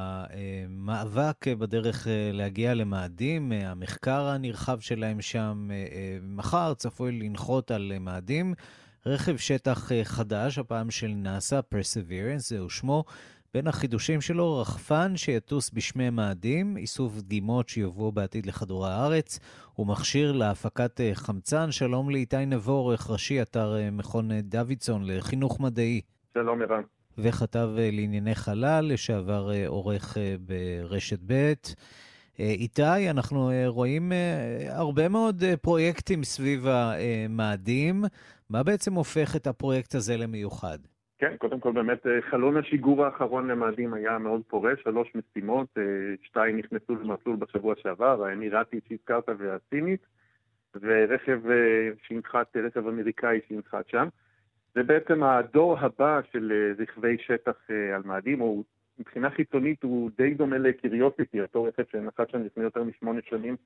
המאבק בדרך להגיע למאדים, המחקר הנרחב שלהם שם. מחר צפוי לנחות על מאדים רכב שטח חדש, הפעם של נאסא, Perseverance, זהו שמו. בין החידושים שלו, רחפן שיטוס בשמי מאדים, איסוף דגימות שיובאו בעתיד לכדור הארץ, ומכשיר להפקת חמצן. שלום לאיתי נבו, עורך ראשי אתר מכון דוידסון לחינוך מדעי. שלום ירן. וכתב לענייני חלל, לשעבר עורך ברשת ב'. איתי, אנחנו רואים הרבה מאוד פרויקטים סביב המאדים. מה בעצם הופך את הפרויקט הזה למיוחד? כן, קודם כל באמת חלון השיגור האחרון למאדים היה מאוד פורש, 3 משימות, 2 נכנסו למסלול בשבוע שעבר, האמירתית שהזכרת והסינית, ורכב שינחת, רכב אמריקאי שינחת שם. זה בעצם הדור הבא של רכבי שטח על מאדים, הוא מבחינה חיצונית הוא די דומה לקריוסיטי, אותו רכב שנחת שם לפני יותר מ8 שנים,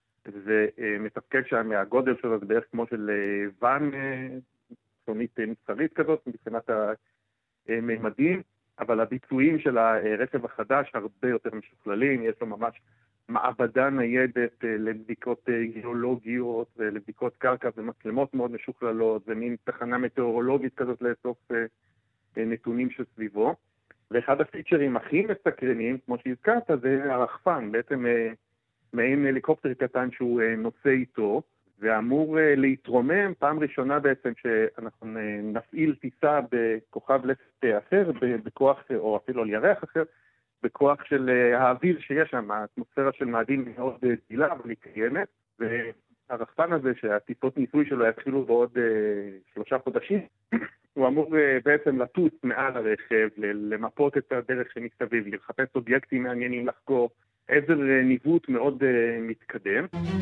ומתפקד שם מהגודל שלו, זה בערך כמו של ואן חיצונית מסחרית כזאת, מבחינת הממדים, אבל הביצועים של הרכב החדש הרבה יותר משוכללים, יש לו ממש מעבדה ניידת לבדיקות גיאולוגיות ולבדיקות קרקע ומצלמות מאוד משוכללות, ומין תחנה מטאורולוגית כזאת לאסוף נתונים שסביבו. ואחד הפיצ'רים הכי מסקרנים, כמו שהזכרת, זה הרחפן, בעצם מעין הליקופטר קטן שהוא נושא איתו, ואמור להתרומם פעם ראשונה בעצם שאנחנו נפעיל טיסה בכוכב לכת אחר, בכוח, או אפילו על ירח אחר, בכוח של האוויר שיש שם. האטמוספירה של מאדים מאוד דלילה, אבל היא קיימת, והרחפן הזה שהטיסות ניסוי שלו יתחילו בעוד 3 חודשים, הוא אמור בעצם לטוס מעל הרכב, למפות את הדרך שמסביב, לחפש אובייקטים מעניינים לחקור, עזר ניווט מאוד מתקדם.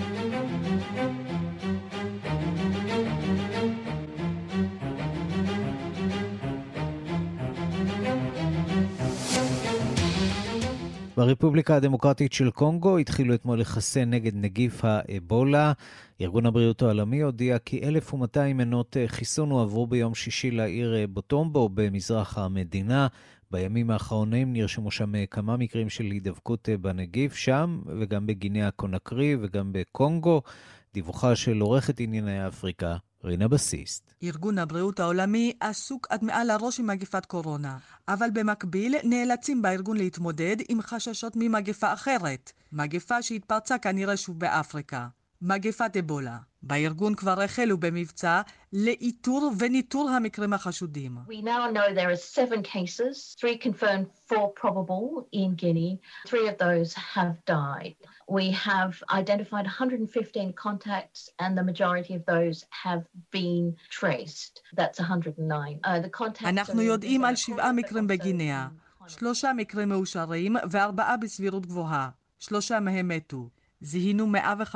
ברפובליקה הדמוקרטית של קונגו התחילו אתמול לחסן נגד נגיף האבולה. ארגון הבריאות העולמי הודיע כי 1,200 מנות חיסון הועברו ביום שישי לעיר בוטומבו במזרח המדינה. בימים האחרונים נרשמו שם כמה מקרים של הידבקות בנגיף שם, וגם בגינאה קונקרי וגם בקונגו. דיווחה של עורכת ענייני אפריקה, רינה בסיסט. ארגון הבריאות העולמי עסוק עד מעל הראש עם מגפת קורונה, אבל במקביל נאלצים בארגון להתמודד עם חששות ממגפה אחרת, מגפה שהתפרצה כנראה שוב באפריקה, מגפת אבולה. בארגון כבר החלו במבצע לאיתור וניטור המקרים החשודים. We now know there are 7 cases, 3 confirmed, 4 probable in Guinea. 3 of those have died. We have identified 115 contacts and the majority of those have been traced. That's 109. The contacts אנחנו יודעים על 7 מקרים בגינאה, 3 מקרים מאושרים ו4 בסבירות גבוהה. 3 מהם מתו. זיהינו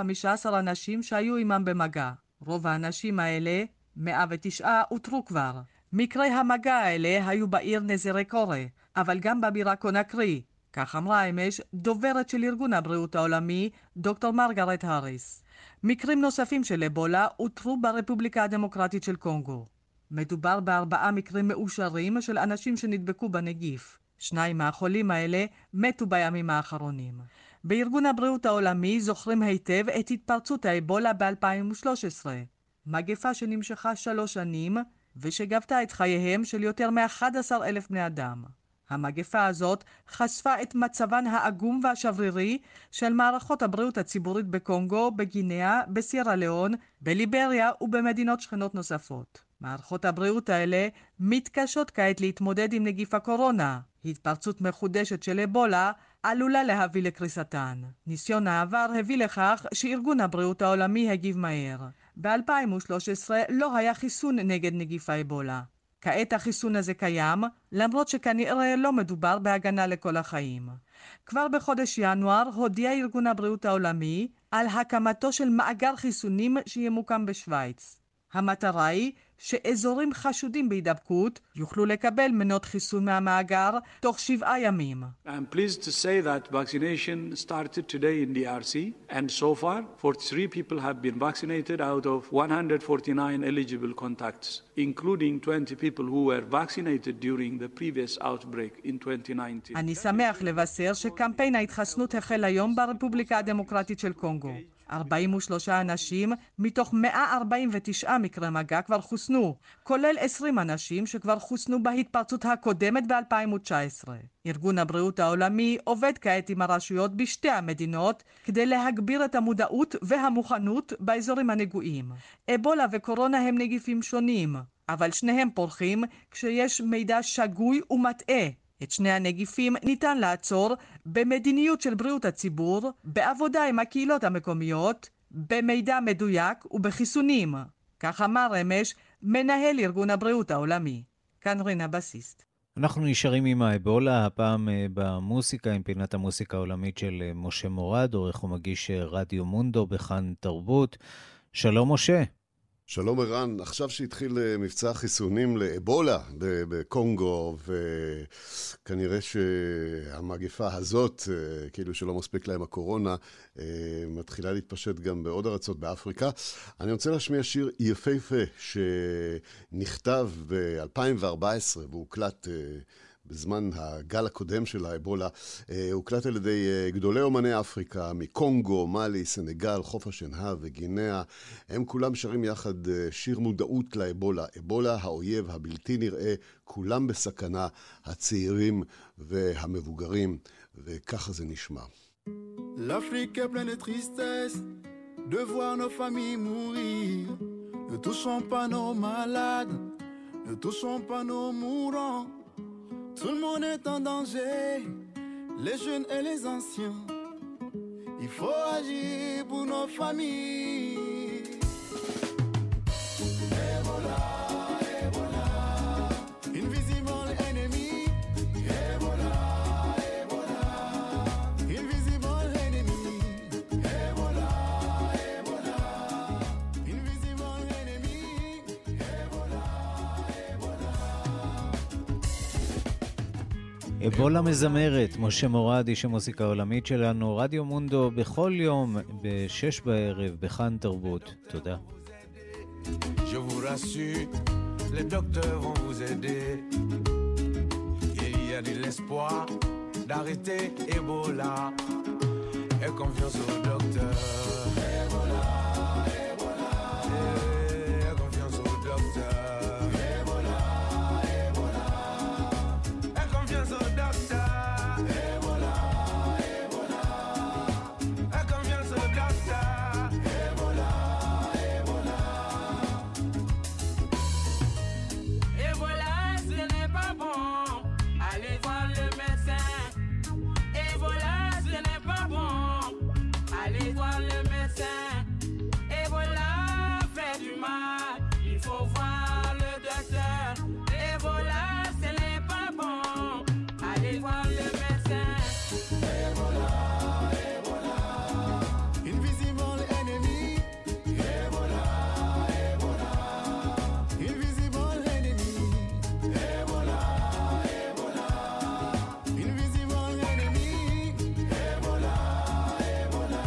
115 אנשים שהיו עמם במגע. רוב האנשים האלה, 109, אותרו כבר. מקרי המגע האלה היו בעיר נזרי קורה, אבל גם בבירה קונקרי. כך אמרה אמש דוברת של ארגון הבריאות העולמי, דוקטור מרגרט האריס. מקרים נוספים של אבולה אותרו ברפובליקה הדמוקרטית של קונגו. מדובר ב4 מקרים מאושרים של אנשים שנדבקו בנגיף. 2 מהחולים האלה מתו בימים האחרונים. בארגון הבריאות העולמי זוכרים היטב את התפרצות האבולה ב-2013, מגפה שנמשכה 3 שנים ושגבתה את חייהם של יותר מ-11,000 בני אדם. המגפה הזאת חשפה את מצבן העגום והשברירי של מערכות הבריאות הציבורית בקונגו, בגינאה, בסירה ליאון, בליבריה ובמדינות שכנות נוספות. מערכות הבריאות האלה מתקשות כעת להתמודד עם נגיף הקורונה. התפרצות מחודשת של אבולה עלולה להביא לקריסתן. ניסיון העבר הביא לכך שארגון הבריאות העולמי הגיב מהר. ב-2013 לא היה חיסון נגד נגיף האבולה. כעת החיסון הזה קיים, למרות שכנראה לא מדובר בהגנה לכל החיים. כבר בחודש ינואר הודיע ארגון הבריאות העולמי על הקמתו של מאגר חיסונים שימוקם בשוויץ. המטרה היא שאזורים חשודים בהידבקות יוכלו לקבל מנות חיסון מהמאגר תוך 7 ימים. I'm pleased to say that vaccination started today in DRC and so far 43 people have been vaccinated out of 149 eligible contacts, including 20 people who were vaccinated during the previous outbreak in 2019. אני שמח לבשר שקמפיין ההתחסנות החל היום ברפובליקה הדמוקרטית של קונגו. 43 אנשים מתוך 149 מקרי מגע כבר חוסנו, כולל 20 אנשים שכבר חוסנו בהתפרצות הקודמת ב-2019. ארגון הבריאות העולמי עובד כעת עם הרשויות בשתי המדינות כדי להגביר את המודעות והמוכנות באזורים הנגועים. אבולה וקורונה הם נגיפים שונים, אבל שניהם פורחים כשיש מידע שגוי ומטעה. את שני הנגיפים ניתן לעצור במדיניות של בריאות הציבור, בעבודה עם הקהילות המקומיות, במידע מדויק ובחיסונים. כך אמר אמש מנהל ארגון הבריאות העולמי. כאן רינה בסיסט. אנחנו נשארים עם האבולה, הפעם במוסיקה, עם פינת המוסיקה העולמית של משה מורד, עורך ומגיש רדיו מונדו בכאן תרבות. שלום משה. שלום ערן, עכשיו שהתחיל מבצע חיסונים לאבולה בקונגו, וכנראה שהמגפה הזאת, כאילו שלא מספיק להם הקורונה, מתחילה להתפשט גם בעוד ארצות באפריקה. אני רוצה להשמיע שיר יפהפה שנכתב ב-2014 והוקלט בזמן הגל הקודם של האבולה, הוקלט על ידי גדולי אומני אפריקה, מקונגו, מאלי, סנגל, חוף השנהב וגינאה. הם כולם שרים יחד שיר מודעות לאבולה. אבולה, האויב הבלתי נראה, כולם בסכנה, הצעירים והמבוגרים, וככה זה נשמע. L'Afrique est pleine de tristesse de voir nos familles mourir. Ne touchons pas nos malades, ne touchons pas nos mourants. Tout le monde est en danger, les jeunes et les anciens. Il faut agir pour nos familles. Ebola, Ebola, invisible enemy. Ebola, Ebola, invisible אבולה מזמרת, משה מורד, איש המוסיקה העולמית שלנו, רדיו מונדו בכל יום ב-6 בערב בכאן תרבות. תודה. Je vous rassure, les docteurs vont vous aider. Il y a de l'espoir d'arrêter Ebola. Et confiance au docteur. Ebola, Ebola. Et confiance au docteur. Ebola, Ebola. Et confiance au docteur. Ebola, Ebola. Et confiance au docteur. Ebola, Ebola. Ebola, ce n'est pas bon. Allez voir le médecin. Ebola, ce n'est pas bon. Allez voir le médecin. Ebola fait du mal. Il faut voir le docteur. Ebola, ce n'est pas bon. Allez voir le médecin. Ebola, Ebola. Invisible enemy. Ebola, Ebola. Invisible enemy. Ebola, Ebola. Invisible enemy. Ebola, Ebola.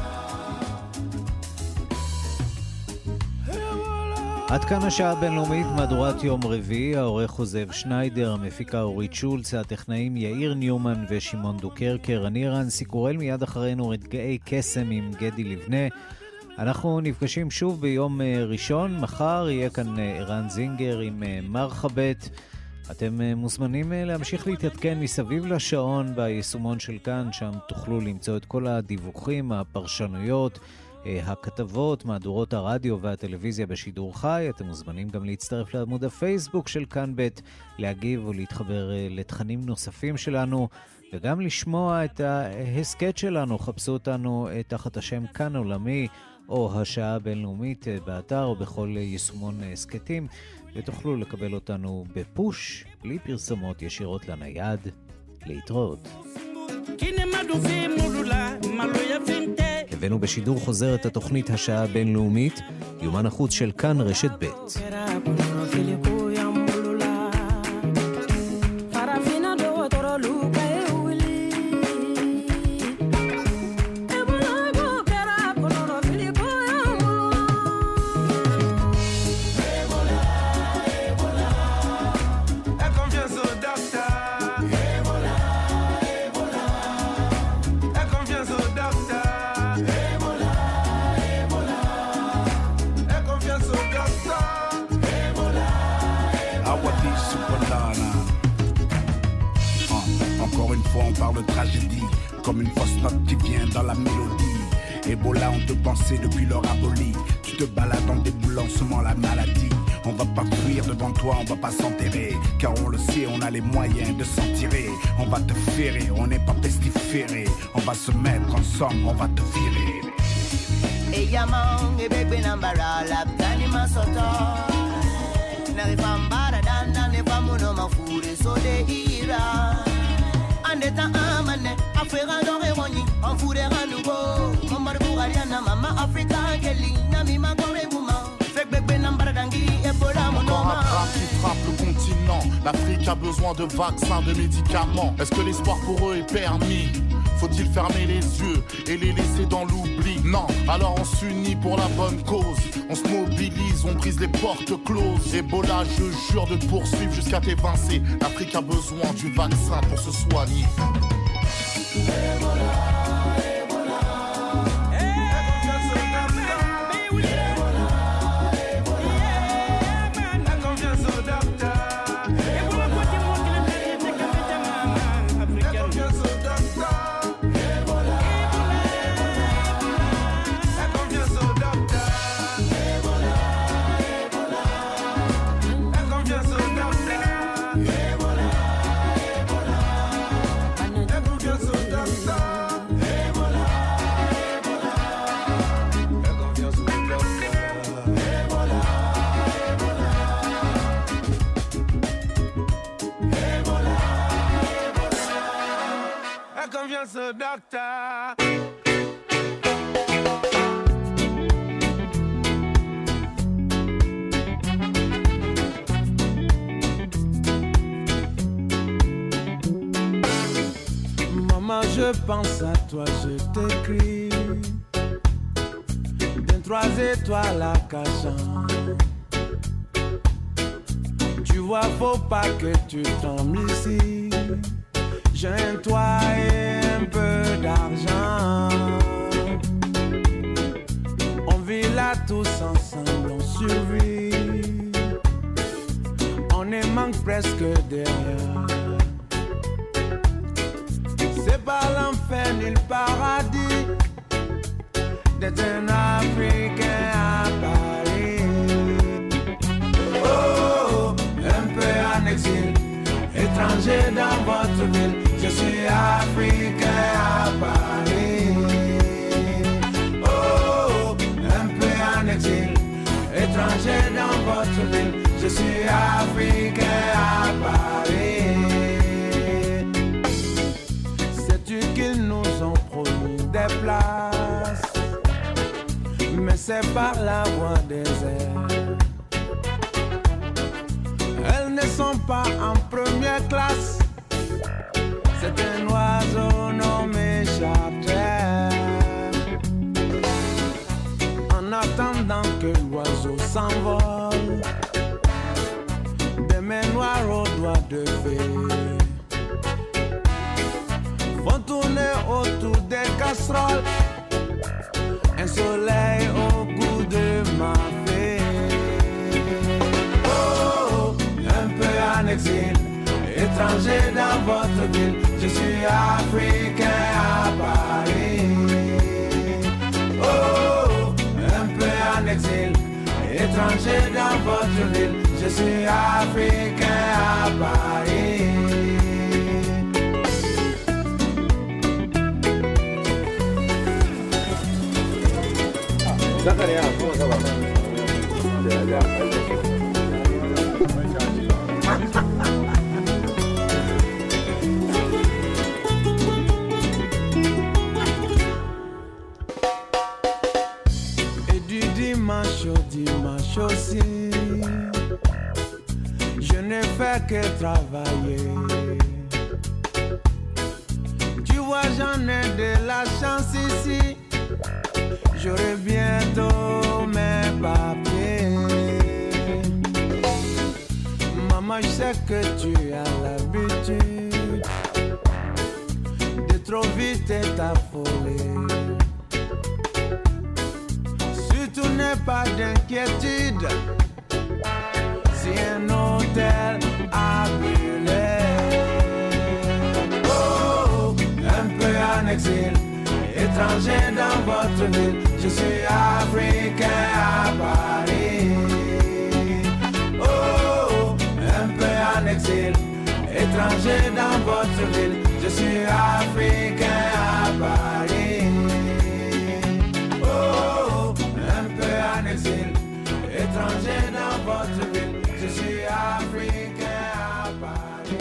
עד כאן השעה הבינלאומית, מהדורת יום רביעי, העורך חוזב שניידר, המפיקה אורית שולץ, הטכנאים יאיר ניומן ושמעון דוקרקר, אני רנסי קורל, מיד אחרינו רגעי קסם עם גדי לבנה. אנחנו נפגשים שוב ביום ראשון, מחר יהיה כאן ערן זינגר עם מרחבת. אתם מוזמנים להמשיך להתעדכן מסביב לשעון ביישומון של כאן, שם תוכלו למצוא את כל הדיווחים, הפרשנויות, הכתבות, מהדורות הרדיו והטלוויזיה בשידור חי. אתם מוזמנים גם להצטרף לעמוד הפייסבוק של כאן ב', להגיב ולהתחבר לתכנים נוספים שלנו, וגם לשמוע את ההסקט שלנו. חפשו אותנו תחת השם כאן עולמי או השעה הבינלאומית באתר או בכל יישומון הסקטים, ותוכלו לקבל אותנו בפוש, בלי פרסומות, ישירות לנייד. להתראות. הבאנו בשידור חוזר את התוכנית השעה הבינלאומית, יומן החוץ של כאן רשת ב'. On parle de tragédie, comme une fausse note qui vient dans la mélodie. Ebola, on te pensait depuis leur abolie. Tu te balades en déboulant seulement la maladie. On va pas fuir devant toi, on va pas s'enterrer. Car on le sait, on a les moyens de s'en tirer. On va te ferrer, on n'est pas pestiféré. On va se mettre ensemble, on va te virer. Et yaman, et bébé nambara, la tani masoto. Narifambara danda, ne pamuno mafure, so de ira. Andeta amane, afera doreroni, en foudera nouveau. Mamar bouraliana, mama Africa, Kelly, nami magore bouma. Fek bébé nambara dangi, Ebola mon encore un drame qui frappe le continent. L'Afrique a besoin de vaccins, de médicaments. Est-ce que l'espoir pour eux est permis? Faut-il fermer les yeux et les laisser dans l'oubli? Non, alors on s'unit pour la bonne cause. On se mobilise, on brise les portes closes. Ebola, je jure de te poursuivre jusqu'à t'évincer. L'Afrique a besoin du vaccin pour se soigner. Ebola. So doctor. je pense à toi, je t'écris. D'un 3 étoiles à Cachan. Tu vois, faut pas que tu tombes ici. J'ai un toit et un peu d'argent. On vit là tous ensemble, on survit. On ne manque presque de rien. C'est pas l'enfer ni le paradis d'être un Africain à Paris. Oh, un peu en exil, étranger dans votre ville. Je suis Africain à Paris. Oh, un peu en exil, étranger dans votre ville. Je suis Africain à Paris. Sais-tu qu'ils nous ont promis des places, mais c'est par la voie des airs. Elles ne sont pas en première classe. C'est un oiseau nommé charter. En attendant que l'oiseau s'envole, des mains noires aux doigts de fée font tourner autour des casseroles un soleil au goût de ma fée. Oh, un peu en exil, étranger dans votre ville. Je suis Africain à Paris. Oh, un peu en exil, étranger dans votre ville. Je suis Africain à Paris. Zakaria, comment ça va? Et du dimanche au dimanche aussi, je ne fais que travailler. Tu vois, j'en ai de la chance ici. J'aurai bientôt mes papiers. Maman, je sais que tu as l'habitude de trop vite t'affoler. Surtout n'aie pas d'inquiétude si un hôtel a brûlé. Oh, un peu en exil, étranger dans votre ville. Je suis Africain à Paris. Oh, un peu en exil, étranger dans votre ville. Je suis Africain à Paris. Oh, un peu en exil, étranger dans votre ville. Je suis Africain à Paris.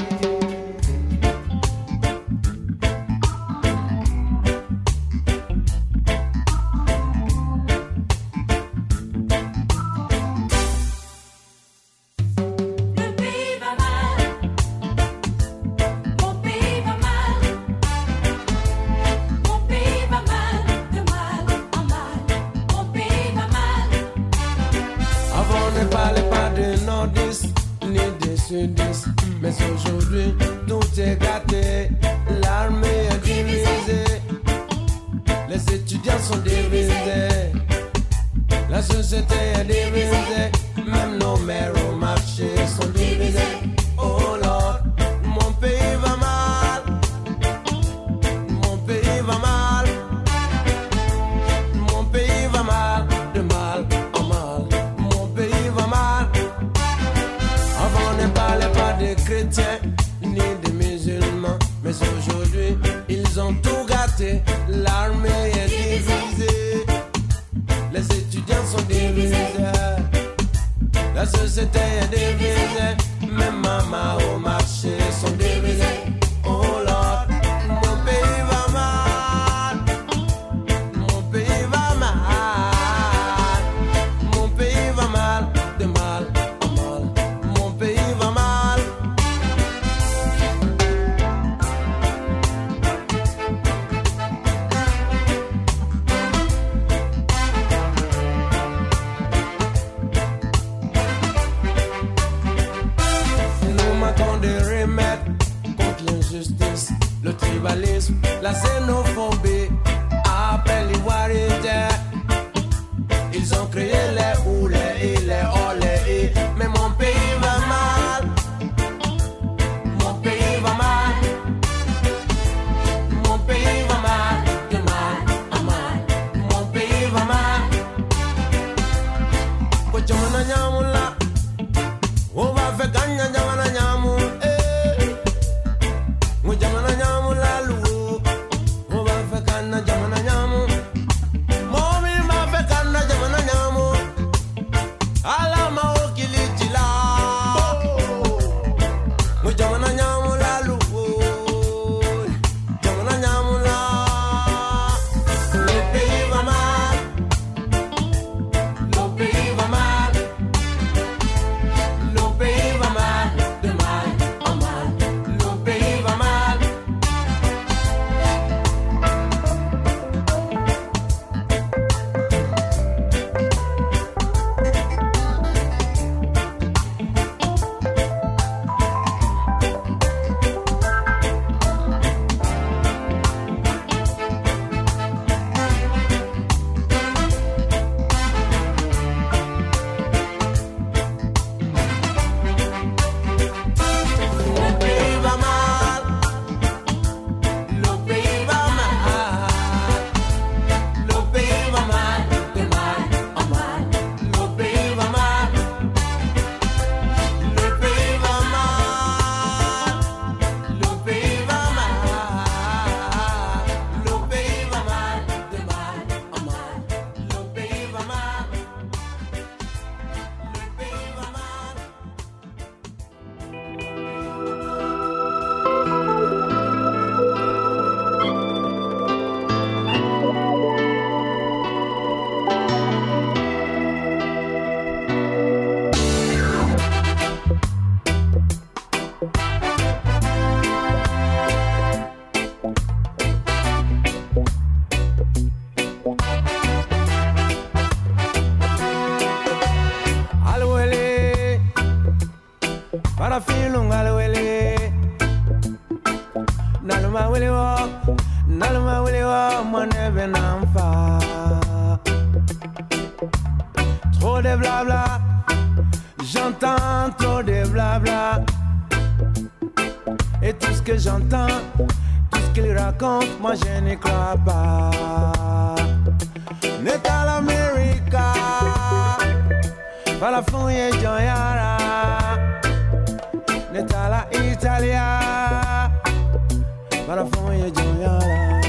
Mais aujourd'hui, tout est gâté. L'armée est divisée. Les étudiants sont divisés. La société est divisée. Même nos mères au marché sont divisés. Oh Lord, mon pays va mal. Mon pays va mal. Mon pays va mal. De mal en mal. Mon pays va mal. Avant on ne parlait pas de chrétiens ni de musulmans, mais aujourd'hui ils ont tout gâté. L'armée est divisée, les étudiants sont divisés, la société enfants. Trop de blabla, j'entends trop de blabla. Et tout ce que j'entends, tout ce qu'il raconte, moi je n'y crois pas. Neta l'América, la fouille Joyara. Neta la Italia, la fouille Joyara.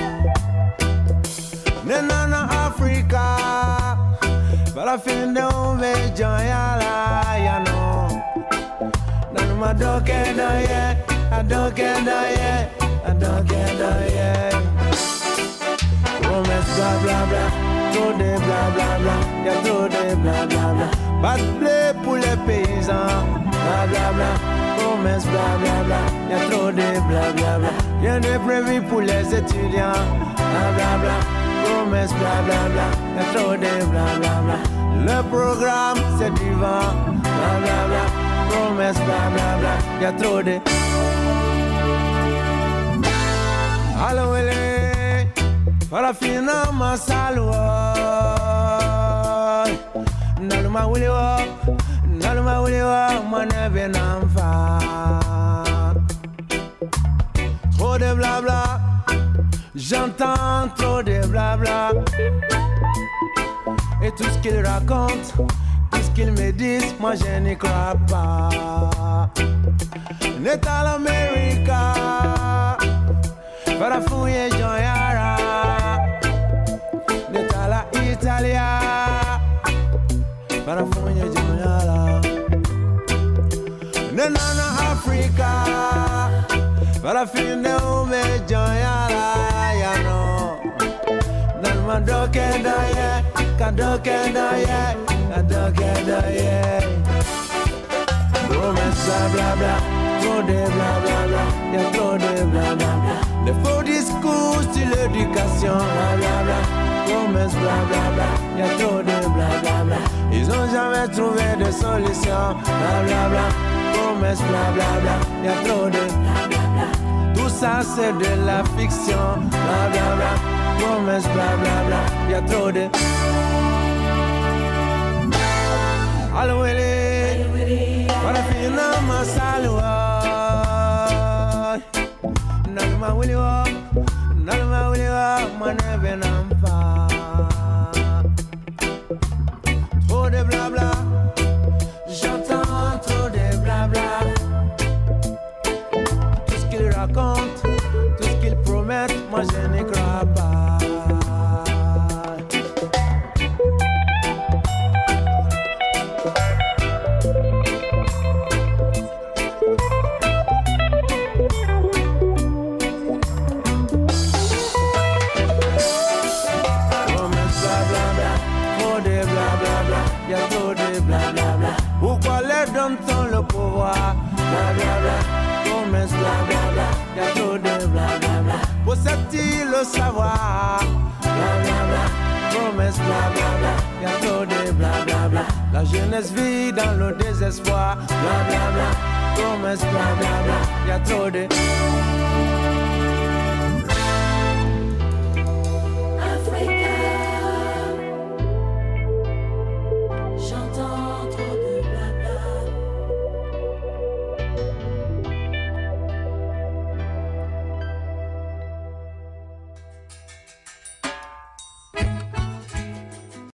Nena Africa, la fin de Ove Joyara. Ya no, nanuma doke doye, adoke doye, adoke doye. Promesse bla bla bla, trop de bla bla bla, y'a trop de bla bla bla. Pas de blé pour les paysans, bla bla bla. Promesse bla bla bla, y'a trop de bla bla bla. Rien de prévu pour les étudiants, bla bla bla. Promesse bla bla bla, y'a trop de bla bla bla. Le programme c'est du vent, bla bla bla. Promesse bla bla bla, y'a trop de. Allo ele, parafina masalwa. Naluma wuliwa, manebe namfa. Trop de blabla, j'entends trop de blabla. Et tout ce qu'ils racontent, tout ce qu'ils me disent, moi je n'y crois pas. Neta l'América, Farafouye Joyara. Neta la Italia, Farafouye Joyara. Nena Africa, Farafine Ome Joyara. Ya no, Nalma doke doye, kadoke doye, kadoke doye. Promesse bla bla, trop de bla bla bla, y'a trop de bla bla bla. Les faux discours sur l'éducation, bla bla bla. Promesse bla bla bla, y'a trop de bla bla bla. Ils ont jamais trouvé de solution, bla bla bla. Promesse bla bla bla, y'a trop de bla bla bla. Tout ça c'est de la fiction, bla bla bla. Promesse bla bla bla, y'a trop de. Allo ele, parafina masalwa. Naluma wuliwa, manebe namfa. Trop de blabla, j'entends trop de blabla. Tout ce qu'ils racontent, tout ce qu'ils promettent, moi je n'y crois pas. Pourquoi les donne-t-on le pouvoir? Bla bla bla, promesse bla bla bla, y'a trop de bla bla bla. Possède-t-il le savoir? Bla bla bla, promesse bla bla bla, y'a trop de bla bla bla. La jeunesse vit dans le désespoir. Bla bla bla, promesse bla bla bla, y'a trop de.